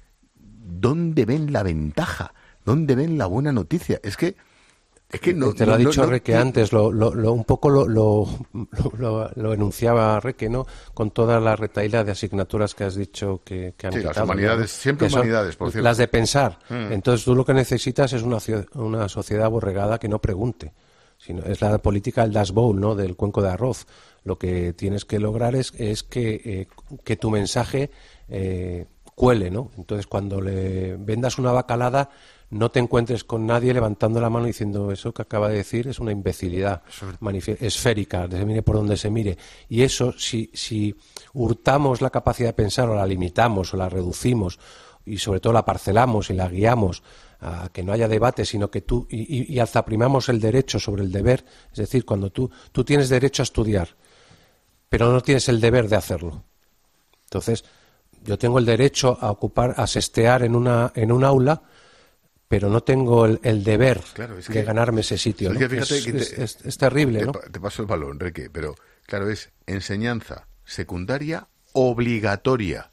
dónde ven la ventaja, dónde ven la buena noticia. Es que Es que no, te lo no, ha dicho no, no, Reque no, antes, lo, lo, lo, un poco lo, lo, lo, lo enunciaba Reque, ¿no? Con toda la retahíla de asignaturas que has dicho que, que han sí, quitado. las humanidades, ¿no? siempre que son humanidades, por cierto. Las de pensar. Mm. Entonces tú lo que necesitas es una, una sociedad borregada que no pregunte. sino es la política del Dust Bowl, ¿no? Del cuenco de arroz. Lo que tienes que lograr es, es que, eh, que tu mensaje eh, cuele, ¿no? Entonces, cuando le vendas una bacalada, no te encuentres con nadie levantando la mano diciendo eso que acaba de decir es una imbecilidad manifi- esférica, se mire por donde se mire. Y eso, si, si hurtamos la capacidad de pensar o la limitamos o la reducimos y sobre todo la parcelamos y la guiamos a que no haya debate, sino que tú y, y, y alzaprimamos el derecho sobre el deber, es decir, cuando tú, tú tienes derecho a estudiar, pero no tienes el deber de hacerlo. Entonces, yo tengo el derecho a ocupar, a sestear en una, en un aula, pero no tengo el, el deber claro, es que, que ganarme ese sitio, es, ¿no? que fíjate es, que te, es, es, es terrible, te, ¿no? Te paso el balón, Enrique, pero claro, es enseñanza secundaria obligatoria.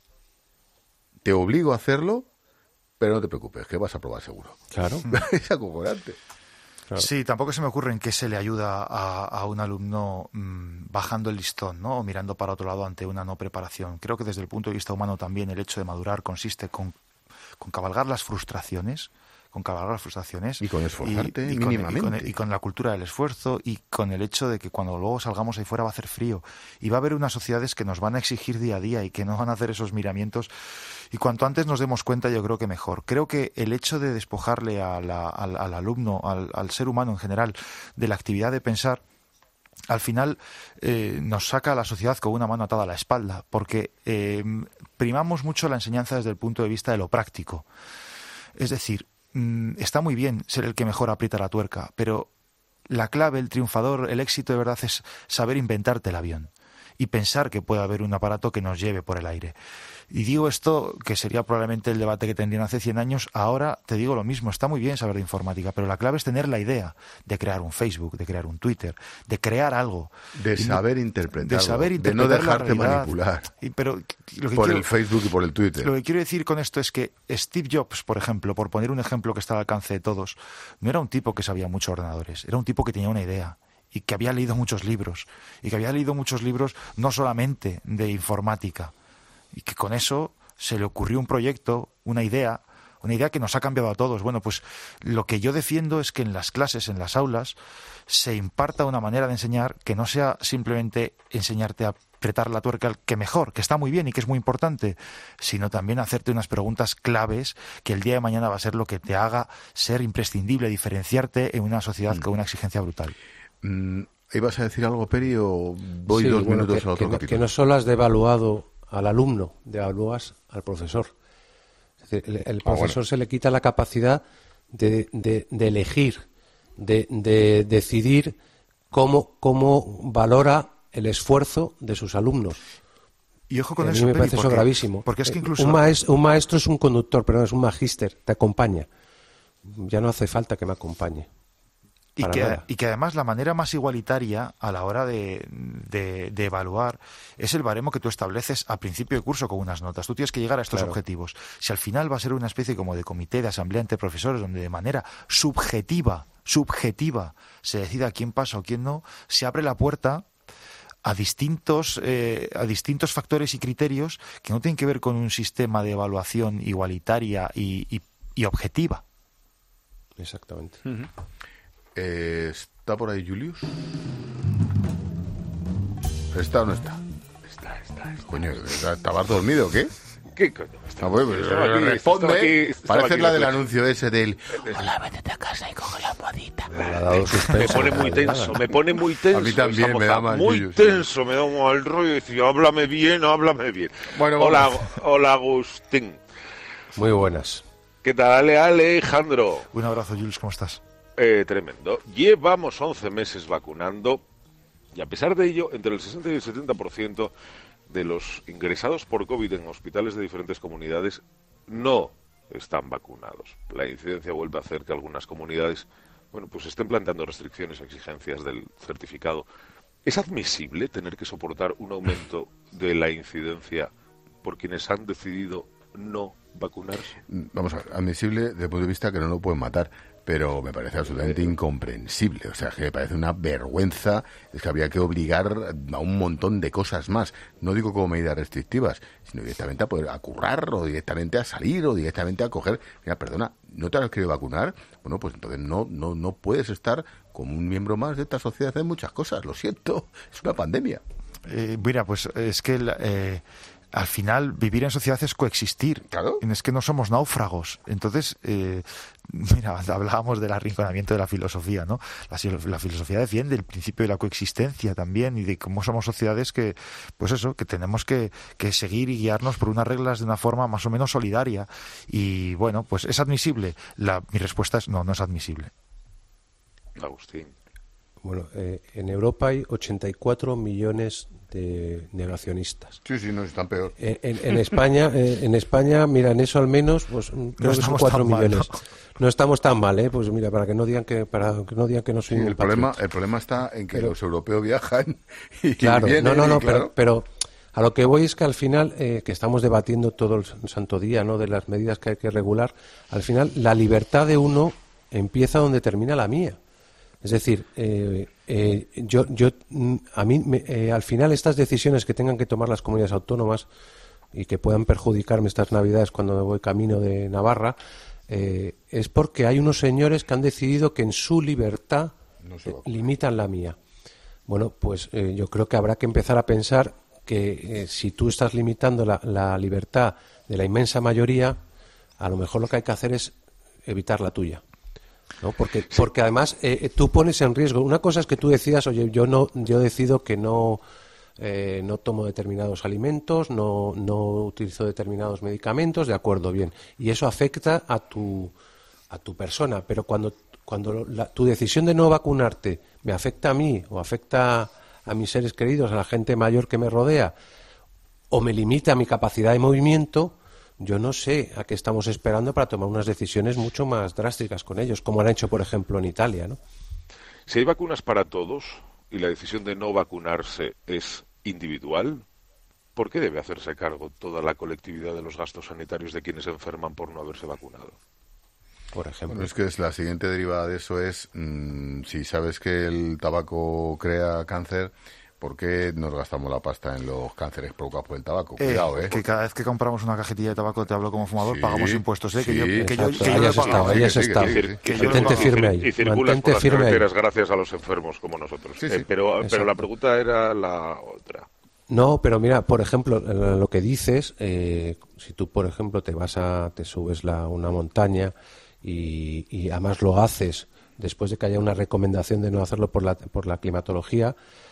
Te obligo a hacerlo, pero no te preocupes, que vas a probar seguro. Claro. Es acojonante. Claro. Sí, tampoco se me ocurre en qué se le ayuda a, a un alumno mmm, bajando el listón, ¿no? O mirando para otro lado ante una no preparación. Creo que desde el punto de vista humano también el hecho de madurar consiste con, con cabalgar las frustraciones, con cabalgar las frustraciones y con esforzarte y, y mínimamente con, y, con, y con la cultura del esfuerzo y con el hecho de que cuando luego salgamos ahí fuera va a hacer frío y va a haber unas sociedades que nos van a exigir día a día y que no van a hacer esos miramientos, y cuanto antes nos demos cuenta yo creo que mejor. Creo que el hecho de despojarle a la, al, al alumno, al, al ser humano en general, de la actividad de pensar, al final eh, nos saca a la sociedad con una mano atada a la espalda, porque eh, primamos mucho la enseñanza desde el punto de vista de lo práctico. Es decir, está muy bien ser el que mejor aprieta la tuerca, pero la clave, el triunfador, el éxito de verdad es saber inventarte el avión y pensar que puede haber un aparato que nos lleve por el aire. Y digo esto, que sería probablemente el debate que tendrían hace cien años, ahora te digo lo mismo, está muy bien saber de informática, pero la clave es tener la idea de crear un Facebook, de crear un Twitter, de crear algo. De saber interpretarlo, de, saber interpretar de no dejarte manipular y, pero lo que por quiero, el Facebook y por el Twitter. Lo que quiero decir con esto es que Steve Jobs, por ejemplo, por poner un ejemplo que está al alcance de todos, no era un tipo que sabía mucho ordenadores, era un tipo que tenía una idea y que había leído muchos libros, y que había leído muchos libros no solamente de informática, y que con eso se le ocurrió un proyecto, una idea, una idea que nos ha cambiado a todos. Bueno, pues lo que yo defiendo es que en las clases, en las aulas, se imparta una manera de enseñar que no sea simplemente enseñarte a apretar la tuerca, que mejor, que está muy bien y que es muy importante, sino también hacerte unas preguntas claves que el día de mañana va a ser lo que te haga ser imprescindible, diferenciarte en una sociedad mm. con una exigencia brutal. Mm, ¿Ibas a decir algo, Peri, o voy sí, dos bueno, minutos que, a otro que, capítulo? Que no solo has devaluado al alumno, devalúas al profesor. Es decir, el, el profesor ah, bueno. se le quita la capacidad de, de, de elegir, de, de decidir cómo, cómo valora el esfuerzo de sus alumnos. Y ojo con a eso, mí me Peri, parece porque, eso gravísimo. Porque es que incluso un maestro, un maestro es un conductor, pero no es un magíster, te acompaña. Ya no hace falta que me acompañe. Y que, y que además la manera más igualitaria a la hora de, de, de evaluar es el baremo que tú estableces a principio de curso con unas notas. Tú tienes que llegar a estos claro. objetivos. Si al final va a ser una especie como de comité de asamblea entre profesores donde de manera subjetiva, subjetiva, se decida quién pasa o quién no, se abre la puerta a distintos, eh, a distintos factores y criterios que no tienen que ver con un sistema de evaluación igualitaria y, y, y objetiva. Exactamente. Uh-huh. Eh, ¿Está por ahí Julius? ¿Está o no está? Está, está. está. Coño, ¿estabas dormido o qué? ¿Qué coño? Ah, pues, pues, aquí, responde. Aquí, Parece aquí, la del anuncio ese del... Hola, vete a casa y coge la almohadita. Me, me pone muy tenso, me pone muy tenso. A mí también me da mal Muy tenso, me da un mal rollo. Decir, háblame bien, háblame bien. Bueno, hola, hola, Agustín. Muy buenas. ¿Qué tal, Ale, Alejandro? Un abrazo, Jules, ¿cómo estás? Eh, tremendo. Llevamos once meses vacunando y a pesar de ello, entre el sesenta y el setenta por ciento de los ingresados por COVID en hospitales de diferentes comunidades no están vacunados. La incidencia vuelve a hacer que algunas comunidades, bueno, pues estén planteando restricciones o exigencias del certificado. ¿Es admisible tener que soportar un aumento de la incidencia por quienes han decidido no vacunarse? Vamos a ver, admisible desde el punto de vista que no lo pueden matar. pero me parece absolutamente incomprensible. O sea, que me parece una vergüenza. Es que había que obligar a un montón de cosas más. No digo como medidas restrictivas, sino directamente a poder a currar, o directamente a salir, o directamente a coger. Mira, perdona, ¿no te has querido vacunar? Bueno, pues entonces no, no, no puedes estar como un miembro más de esta sociedad en muchas cosas. Lo siento, es una pandemia. Eh, mira, pues es que eh, al final vivir en sociedad es coexistir. Claro. Es que no somos náufragos. Entonces, eh, mira, hablábamos del arrinconamiento de la filosofía, ¿no? La, la filosofía defiende el principio de la coexistencia también, y de cómo somos sociedades que, pues eso, que tenemos que, que seguir y guiarnos por unas reglas de una forma más o menos solidaria. Y bueno, pues ¿es admisible? La, mi respuesta es no, no es admisible. Agustín. Bueno, eh, en Europa hay ochenta y cuatro millones de negacionistas. Sí, sí, no, están peor. En, en, en España, eh, en España, mira, en eso al menos, pues creo no que son cuatro millones. Mal, ¿no? No estamos tan mal, ¿eh? Pues mira, para que no digan que para que no digan que no soy sí, un el problema, el problema está en que pero, los europeos viajan y claro, vienen, no, no, no, y claro. pero, pero a lo que voy es que al final, eh, que estamos debatiendo todo el santo día, ¿no?, de las medidas que hay que regular, al final la libertad de uno empieza donde termina la mía. Es decir, eh, eh, yo, yo, a mí, me, eh, al final estas decisiones que tengan que tomar las comunidades autónomas y que puedan perjudicarme estas Navidades cuando me voy camino de Navarra, eh, es porque hay unos señores que han decidido que en su libertad no eh, limitan la mía. Bueno, pues eh, yo creo que habrá que empezar a pensar que eh, si tú estás limitando la, la libertad de la inmensa mayoría, a lo mejor lo que hay que hacer es evitar la tuya. ¿No? Porque, porque además eh, tú pones en riesgo. Una cosa es que tú decidas, oye, yo no, yo decido que no, eh, no tomo determinados alimentos, no, no utilizo determinados medicamentos, de acuerdo, bien. Y eso afecta a tu, a tu persona. Pero cuando, cuando la, tu decisión de no vacunarte me afecta a mí, o afecta a mis seres queridos, a la gente mayor que me rodea, o me limita mi capacidad de movimiento, yo no sé a qué estamos esperando para tomar unas decisiones mucho más drásticas con ellos, como han hecho, por ejemplo, en Italia, ¿no? Si hay vacunas para todos y la decisión de no vacunarse es individual, ¿por qué debe hacerse cargo toda la colectividad de los gastos sanitarios de quienes se enferman por no haberse vacunado? Por ejemplo. Bueno, es que es la siguiente derivada de eso es, mmm, si sabes que el tabaco crea cáncer, ¿por qué nos gastamos la pasta en los cánceres provocados por el tabaco? Eh, Cuidado, ¿eh? Que cada vez que compramos una cajetilla de tabaco, te hablo como fumador, sí, pagamos impuestos, ¿eh? Sí, que yo, que yo, que ahí yo has estado, ahí has estado. Mantente firme ahí. Y circulas por las carreteras gracias a los enfermos como nosotros. Sí, sí, eh, pero, pero la pregunta era la otra. No, pero mira, por ejemplo, lo que dices, eh, si tú, por ejemplo, te vas a, te subes la, una montaña y, y además lo haces después de que haya una recomendación de no hacerlo por la, por la climatología,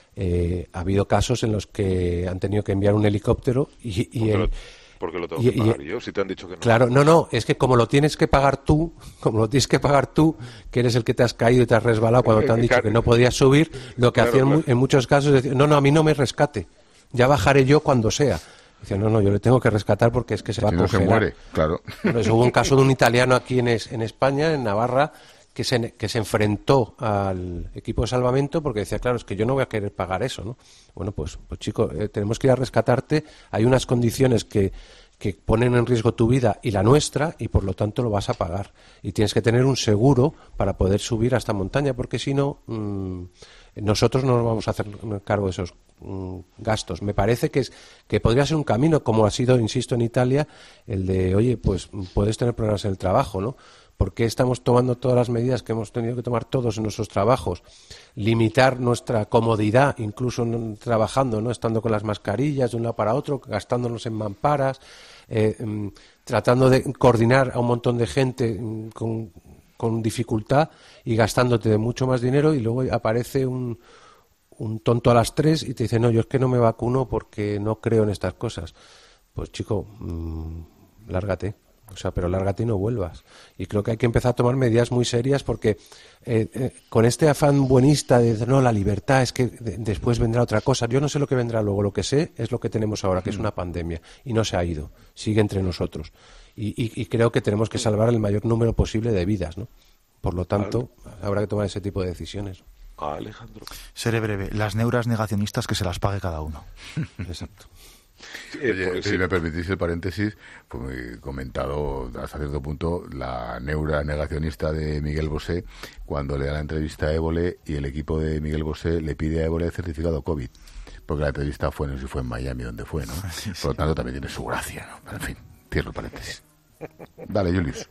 Eh, ha habido casos en los que han tenido que enviar un helicóptero y, y ¿Por, el, qué lo, ¿Por qué lo tengo y, que pagar y, yo? Si te han dicho que no. Claro, no, no, es que como lo tienes que pagar tú, como lo tienes que pagar tú, que eres el que te has caído y te has resbalado cuando te han dicho que no podías subir, lo que claro, hacían claro. en muchos casos es decir, no, no, a mí no me rescate, ya bajaré yo cuando sea. Dice, no, no, yo le tengo que rescatar porque es que se va si a congelar. No se muere, claro. Bueno, eso, hubo un caso de un italiano aquí en, en España, en Navarra, que se, que se enfrentó al equipo de salvamento porque decía, claro, es que yo no voy a querer pagar eso, ¿no? Bueno, pues, pues chico, eh, tenemos que ir a rescatarte, hay unas condiciones que, que ponen en riesgo tu vida y la nuestra y por lo tanto lo vas a pagar. Y tienes que tener un seguro para poder subir a esta montaña porque si no, mmm, nosotros no nos vamos a hacer cargo de esos mmm, gastos. Me parece que, es, que podría ser un camino, como ha sido, insisto, en Italia, el de, oye, pues puedes tener problemas en el trabajo, ¿no? ¿Por qué estamos tomando todas las medidas que hemos tenido que tomar todos en nuestros trabajos? Limitar nuestra comodidad, incluso no, trabajando, no estando con las mascarillas de un lado para otro, gastándonos en mamparas, eh, mm, tratando de coordinar a un montón de gente mm, con, con dificultad y gastándote de mucho más dinero y luego aparece un, un tonto a las tres y te dice, no, yo es que no me vacuno porque no creo en estas cosas. Pues chico, mmm, lárgate. O sea, pero lárgate y no vuelvas. Y creo que hay que empezar a tomar medidas muy serias porque eh, eh, con este afán buenista de decir, no, la libertad es que de, después vendrá otra cosa. Yo no sé lo que vendrá luego. Lo que sé es lo que tenemos ahora, que es una pandemia. Y no se ha ido. Sigue entre nosotros. Y, y, y creo que tenemos que salvar el mayor número posible de vidas, ¿no? Por lo tanto, habrá que tomar ese tipo de decisiones. Alejandro. Seré breve. Las neuras negacionistas que se las pague cada uno. Exacto. Oye, si me permitís el paréntesis, pues muy comentado hasta cierto punto la neura negacionista de Miguel Bosé cuando le da la entrevista a Évole y el equipo de Miguel Bosé le pide a Évole el certificado COVID, porque la entrevista fue, no sé si fue en Miami donde fue, ¿no? Sí, sí. Por lo tanto también tiene su gracia, ¿no? Pero, en fin, cierro el paréntesis. Dale, Julius.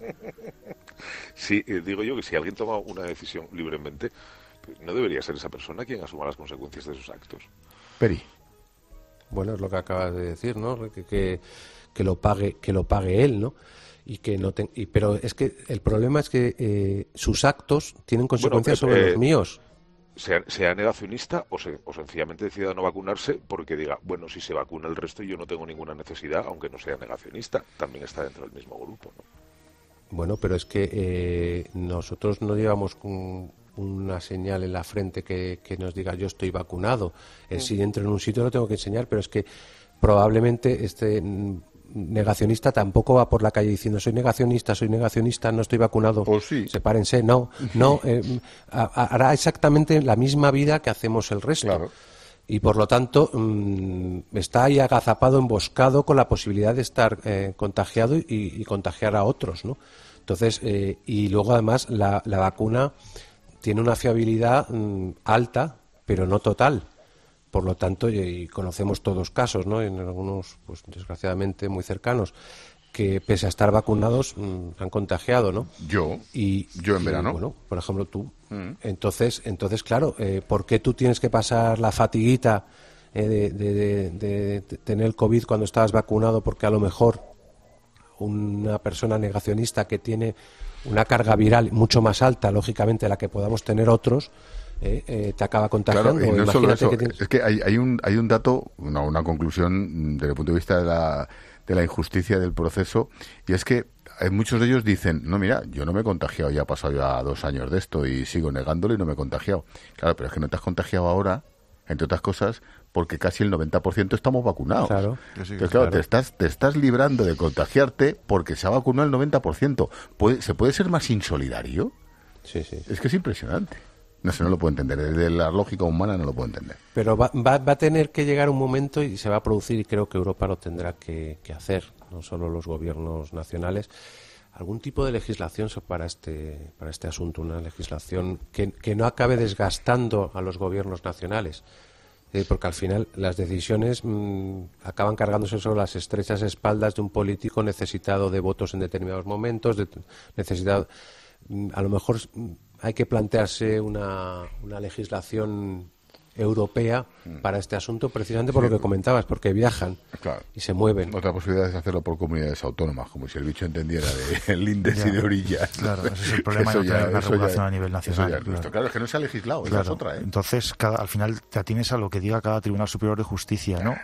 Sí, eh, digo yo que si alguien toma una decisión libremente, no debería ser esa persona quien asuma las consecuencias de sus actos. Peri. Bueno, es lo que acabas de decir, ¿no? Que, que, que lo pague, que lo pague él, ¿no? Y que no te, y, pero es que el problema es que eh, sus actos tienen consecuencias bueno, eh, sobre eh, los míos. Sea, sea negacionista o, se, o sencillamente decida no vacunarse porque diga, bueno, si se vacuna el resto yo no tengo ninguna necesidad, aunque no sea negacionista, también está dentro del mismo grupo, ¿no? Bueno, pero es que eh, nosotros no llevamos un, una señal en la frente que, que nos diga yo estoy vacunado. Eh, si entro en un sitio lo tengo que enseñar, pero es que probablemente este negacionista tampoco va por la calle diciendo soy negacionista, soy negacionista, no estoy vacunado. O sí. Sepárense, no, no eh, hará exactamente la misma vida que hacemos el resto. Claro. Y por lo tanto mmm, está ahí agazapado, emboscado con la posibilidad de estar eh, contagiado y, y contagiar a otros, ¿no? Entonces, eh, y luego además la, la vacuna tiene una fiabilidad mmm, alta, pero no total. Por lo tanto, y, y conocemos todos casos, ¿no? En algunos, pues desgraciadamente muy cercanos, que pese a estar vacunados mmm, han contagiado, ¿no? Yo, y, yo en y, verano. Bueno, por ejemplo, tú. Mm. Entonces, entonces claro, eh, ¿por qué tú tienes que pasar la fatiguita eh, de, de, de, de, de tener el COVID cuando estabas vacunado? Porque a lo mejor una persona negacionista que tiene una carga viral mucho más alta, lógicamente, la que podamos tener otros, eh, eh, te acaba contagiando. Claro, y no solo eso, que tienes... es que hay, hay, un, hay un dato, una, una conclusión desde el punto de vista de la, de la injusticia del proceso, y es que muchos de ellos dicen, no, mira, yo no me he contagiado, ya ha pasado ya dos años de esto y sigo negándolo y no me he contagiado. Claro, pero es que no te has contagiado ahora, entre otras cosas, porque casi el noventa por ciento estamos vacunados. Claro. Entonces, claro, claro, te estás te estás librando de contagiarte porque se ha vacunado el noventa por ciento. ¿Puede, ¿Se puede ser más insolidario? Sí, sí. Es que es impresionante. No sé, no lo puedo entender. Desde la lógica humana no lo puedo entender. Pero va, va, va a tener que llegar un momento y se va a producir, y creo que Europa lo tendrá que, que hacer, no solo los gobiernos nacionales, algún tipo de legislación para este, para este asunto, una legislación que, que no acabe desgastando a los gobiernos nacionales. Eh, porque al final las decisiones mmm, acaban cargándose sobre las estrechas espaldas de un político necesitado de votos en determinados momentos, de, necesitado, mmm, a lo mejor mmm, hay que plantearse una, una legislación europea mm. para este asunto, precisamente por sí, lo que comentabas, porque viajan claro. y se mueven. Otra posibilidad es hacerlo por comunidades autónomas, como si el bicho entendiera de lindes y de orillas. Claro, ese es el problema de no tener una regulación ya, a nivel nacional. Ya, claro. claro, es que no se ha legislado, claro. esa es otra. ¿eh? Entonces, cada, al final te atienes a lo que diga cada Tribunal Superior de Justicia, ¿no?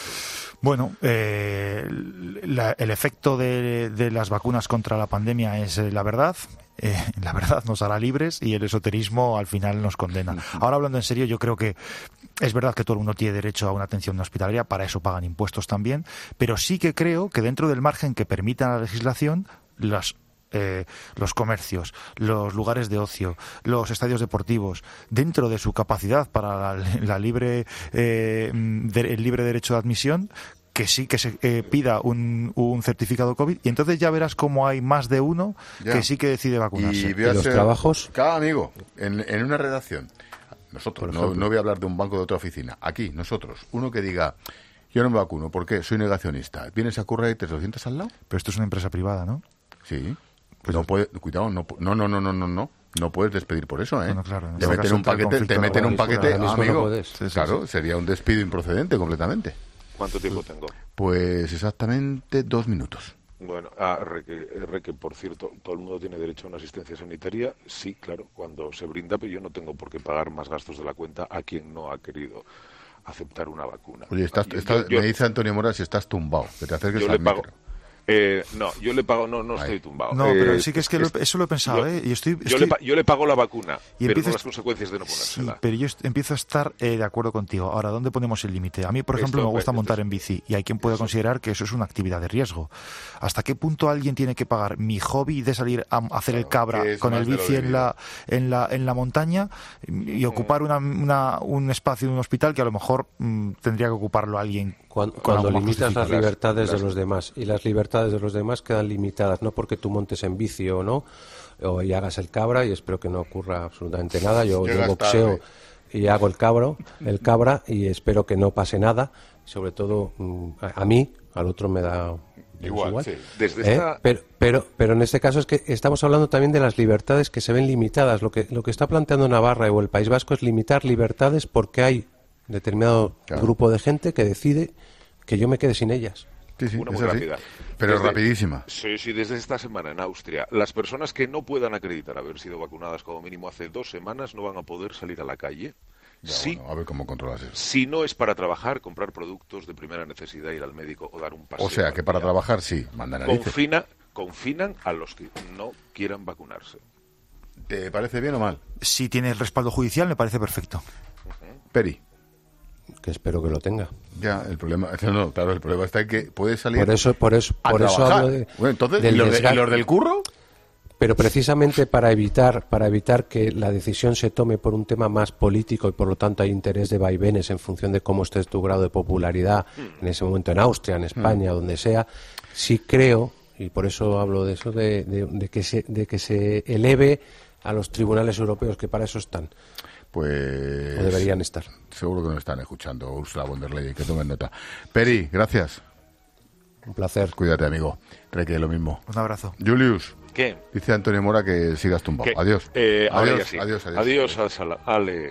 Bueno, eh, la, el efecto de, de las vacunas contra la pandemia es eh, la verdad. Eh, la verdad nos hará libres y el esoterismo al final nos condena. Ahora, hablando en serio, yo creo que es verdad que todo el mundo tiene derecho a una atención hospitalaria, para eso pagan impuestos también, pero sí que creo que dentro del margen que permita la legislación, las Eh, los comercios, los lugares de ocio, los estadios deportivos, dentro de su capacidad para la, la libre eh, de, el libre derecho de admisión, que sí que se eh, pida un, un certificado COVID, y entonces ya verás cómo hay más de uno ya. que sí que decide vacunarse. Y, voy a ¿Y los ser, trabajos? Cada amigo, en, en una redacción, nosotros, no, no voy a hablar de un banco de otra oficina, aquí, nosotros, uno que diga, yo no me vacuno, ¿por qué? Soy negacionista. ¿Vienes a currar y te lo sientas al lado? Pero esto es una empresa privada, ¿no? Sí. Pues no puede, cuidado, no, no, no, no, no, no, no, no puedes despedir por eso, ¿eh? Bueno, claro, te meten un paquete, te meten un paquete, ah, amigo, no sí, sí, claro, sí. Sería un despido improcedente completamente. ¿Cuánto tiempo tengo? Pues exactamente dos minutos. Bueno, ah, Reque, Reque, por cierto, ¿todo el mundo tiene derecho a una asistencia sanitaria? Sí, claro, cuando se brinda, pero yo no tengo por qué pagar más gastos de la cuenta a quien no ha querido aceptar una vacuna. Oye, estás, yo, estás, yo, me dice Antonio Mora si estás tumbado, que te acerques yo al le pago, micro. Eh, no, yo le pago, no, no estoy tumbado. No, pero eh, sí que es que lo, eso lo he pensado, yo, ¿eh? Y estoy, yo, le, yo le pago la vacuna, y pero no a... las consecuencias de no ponérsela. Sí, pero yo empiezo a estar eh, de acuerdo contigo. Ahora, ¿dónde ponemos el límite? A mí, por ejemplo, Esto, me gusta pues, montar en bici y hay quien puede eso. considerar que eso es una actividad de riesgo. ¿Hasta qué punto alguien tiene que pagar mi hobby de salir a hacer claro, el cabra con el bici en la, en, la, en la montaña y ocupar una, una, un espacio en un hospital que a lo mejor mmm, tendría que ocuparlo alguien? Cuando, cuando limitas las libertades las, de los demás, y las libertades de los demás quedan limitadas, no porque tú montes en bici o no, o y hagas el cabra, y espero que no ocurra absolutamente nada. Yo, yo boxeo tarde. y hago el cabro, el cabra, y espero que no pase nada. Sobre todo a, a mí, al otro me da igual. igual. Sí. Desde ¿Eh? esta... pero, pero, pero en este caso es que estamos hablando también de las libertades que se ven limitadas. Lo que, lo que está planteando Navarra o el País Vasco es limitar libertades porque hay determinado claro. grupo de gente que decide que yo me quede sin ellas. Sí, sí, Una muy rápida. Pero desde, rapidísima. Sí, sí, desde esta semana en Austria, las personas que no puedan acreditar haber sido vacunadas como mínimo hace dos semanas no van a poder salir a la calle. Ya, sí, bueno, a ver cómo controlas eso. Si no es para trabajar, comprar productos de primera necesidad, ir al médico o dar un paseo. O sea, que para trabajar sí, mandan a Confina, Confinan a los que no quieran vacunarse. ¿Te parece bien o mal? Si tiene el respaldo judicial, me parece perfecto. Uh-huh. Peri. Que espero que lo tenga. Ya, el problema, no, no, claro, el problema está en que puede salir por eso, por eso, a por eso trabajar. hablo de, bueno, entonces, del ¿y los, de, desgaste. ¿y los del curro? Pero precisamente para evitar, para evitar que la decisión se tome por un tema más político y por lo tanto hay interés de vaivenes en función de cómo esté tu grado de popularidad mm. en ese momento en Austria, en España, mm. donde sea, sí creo, y por eso hablo de eso, de, de, de que se, de que se eleve a los tribunales europeos, que para eso están. Pues... O deberían estar. Seguro que nos están escuchando, Ursula von der Leyen, que tomen nota. Peri, gracias. Un placer. Cuídate, amigo. Reque lo mismo. Un abrazo. Julius. ¿Qué? Dice Antonio Mora que sigas tumbado. ¿Qué? Adiós. Eh, adiós, sí. adiós. Adiós, adiós. Adiós, Sala. Ale.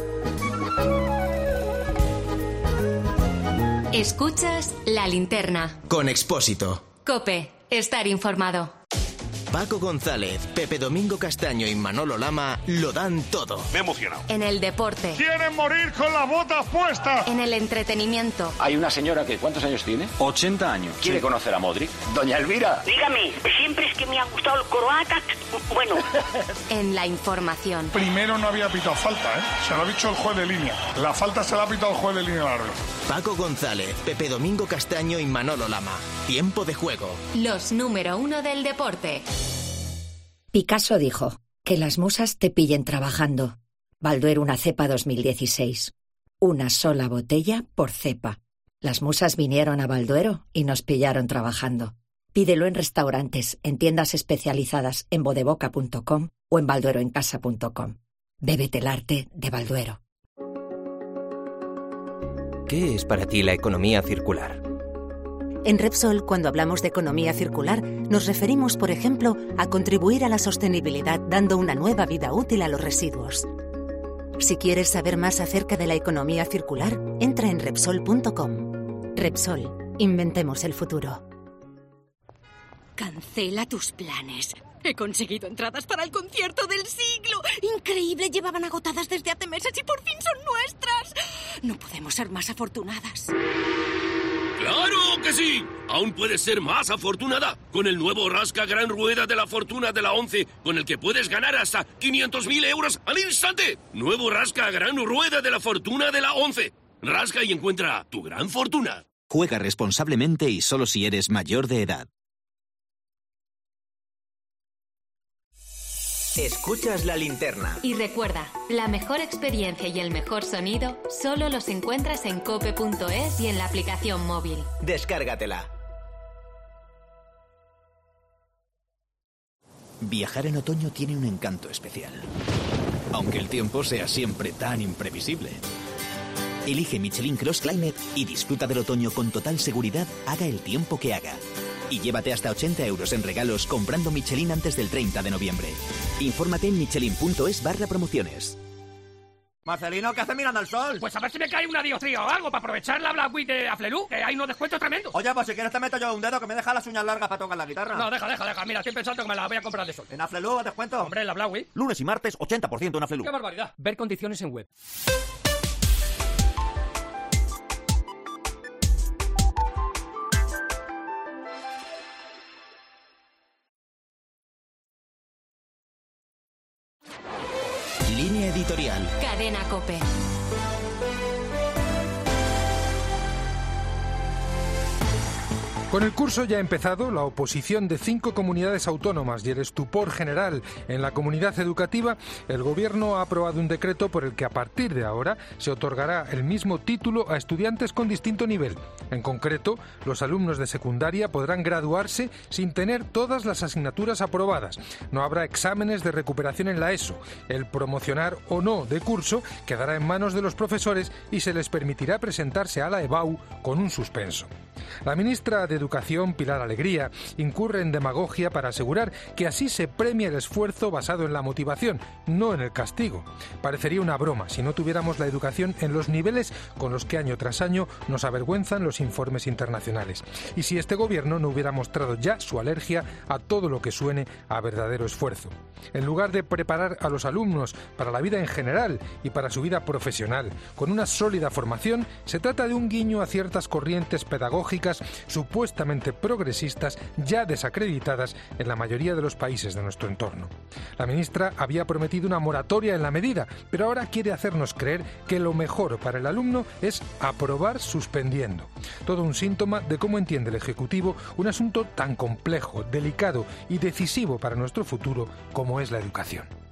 Escuchas La Linterna. Con Expósito. COPE. Estar informado. Paco González, Pepe Domingo Castaño y Manolo Lama lo dan todo. Me he emocionado. En el deporte. ¡Quieren morir con las botas puestas! En el entretenimiento. Hay una señora que, ¿cuántos años tiene? ochenta años. ¿Quiere sí. conocer a Modric? Doña Elvira. Dígame, siempre es que me ha gustado el croata. Bueno. En la información. Primero no había pitado falta, ¿eh? Se lo ha dicho el juez de línea. La falta se la ha pitado el juez de línea larga. Paco González, Pepe Domingo Castaño y Manolo Lama. Tiempo de juego. Los número uno del deporte. Picasso dijo, que las musas te pillen trabajando. Balduero una cepa dos mil dieciséis. Una sola botella por cepa. Las musas vinieron a Balduero y nos pillaron trabajando. Pídelo en restaurantes, en tiendas especializadas en bodeboca punto com o en baldueroencasa punto com. Bébete el arte de Balduero. ¿Qué es para ti la economía circular? En Repsol, cuando hablamos de economía circular, nos referimos, por ejemplo, a contribuir a la sostenibilidad dando una nueva vida útil a los residuos. Si quieres saber más acerca de la economía circular, entra en Repsol punto com. Repsol, inventemos el futuro. Cancela tus planes. He conseguido entradas para el concierto del siglo. Increíble, llevaban agotadas desde hace meses y por fin son nuestras. No podemos ser más afortunadas. ¡Claro que sí! Aún puedes ser más afortunada con el nuevo Rasca Gran Rueda de la Fortuna de la once, con el que puedes ganar hasta quinientos mil euros al instante. Nuevo Rasca Gran Rueda de la Fortuna de la once. Rasca y encuentra tu gran fortuna. Juega responsablemente y solo si eres mayor de edad. Escuchas La Linterna. Y recuerda, la mejor experiencia y el mejor sonido solo los encuentras en cope punto es y en la aplicación móvil. Descárgatela. Viajar en otoño tiene un encanto especial, aunque el tiempo sea siempre tan imprevisible. Elige Michelin Cross Climate y disfruta del otoño con total seguridad, haga el tiempo que haga. Y llévate hasta ochenta euros en regalos comprando Michelin antes del treinta de noviembre. Infórmate en michelin punto es barra promociones. Marcelino, ¿qué haces mirando al sol? Pues a ver si me cae una diostría o algo para aprovechar la Black Week de Aflelu, que hay unos descuentos tremendos. Oye, pues si quieres te meto yo un dedo que me deja las uñas largas para tocar la guitarra. No, deja, deja, deja. Mira, estoy pensando que me la voy a comprar de sol. ¿En Aflelu descuento? Hombre, en la Black Week. Lunes y martes, ochenta por ciento en Aflelu. ¡Qué barbaridad! Ver condiciones en web. Línea editorial. Cadena COPE. Con el curso ya empezado, la oposición de cinco comunidades autónomas y el estupor general en la comunidad educativa, el Gobierno ha aprobado un decreto por el que a partir de ahora se otorgará el mismo título a estudiantes con distinto nivel. En concreto, los alumnos de secundaria podrán graduarse sin tener todas las asignaturas aprobadas. No habrá exámenes de recuperación en la ESO. El promocionar o no de curso quedará en manos de los profesores y se les permitirá presentarse a la EBAU con un suspenso. La ministra de Educación, Pilar Alegría, incurre en demagogia para asegurar que así se premia el esfuerzo basado en la motivación, no en el castigo. Parecería una broma si no tuviéramos la educación en los niveles con los que año tras año nos avergüenzan los informes internacionales. Y si este gobierno no hubiera mostrado ya su alergia a todo lo que suene a verdadero esfuerzo. En lugar de preparar a los alumnos para la vida en general y para su vida profesional, con una sólida formación, se trata de un guiño a ciertas corrientes pedagógicas supuestamente progresistas ya desacreditadas en la mayoría de los países de nuestro entorno. La ministra había prometido una moratoria en la medida, pero ahora quiere hacernos creer que lo mejor para el alumno es aprobar suspendiendo. Todo un síntoma de cómo entiende el Ejecutivo un asunto tan complejo, delicado y decisivo para nuestro futuro como es la educación.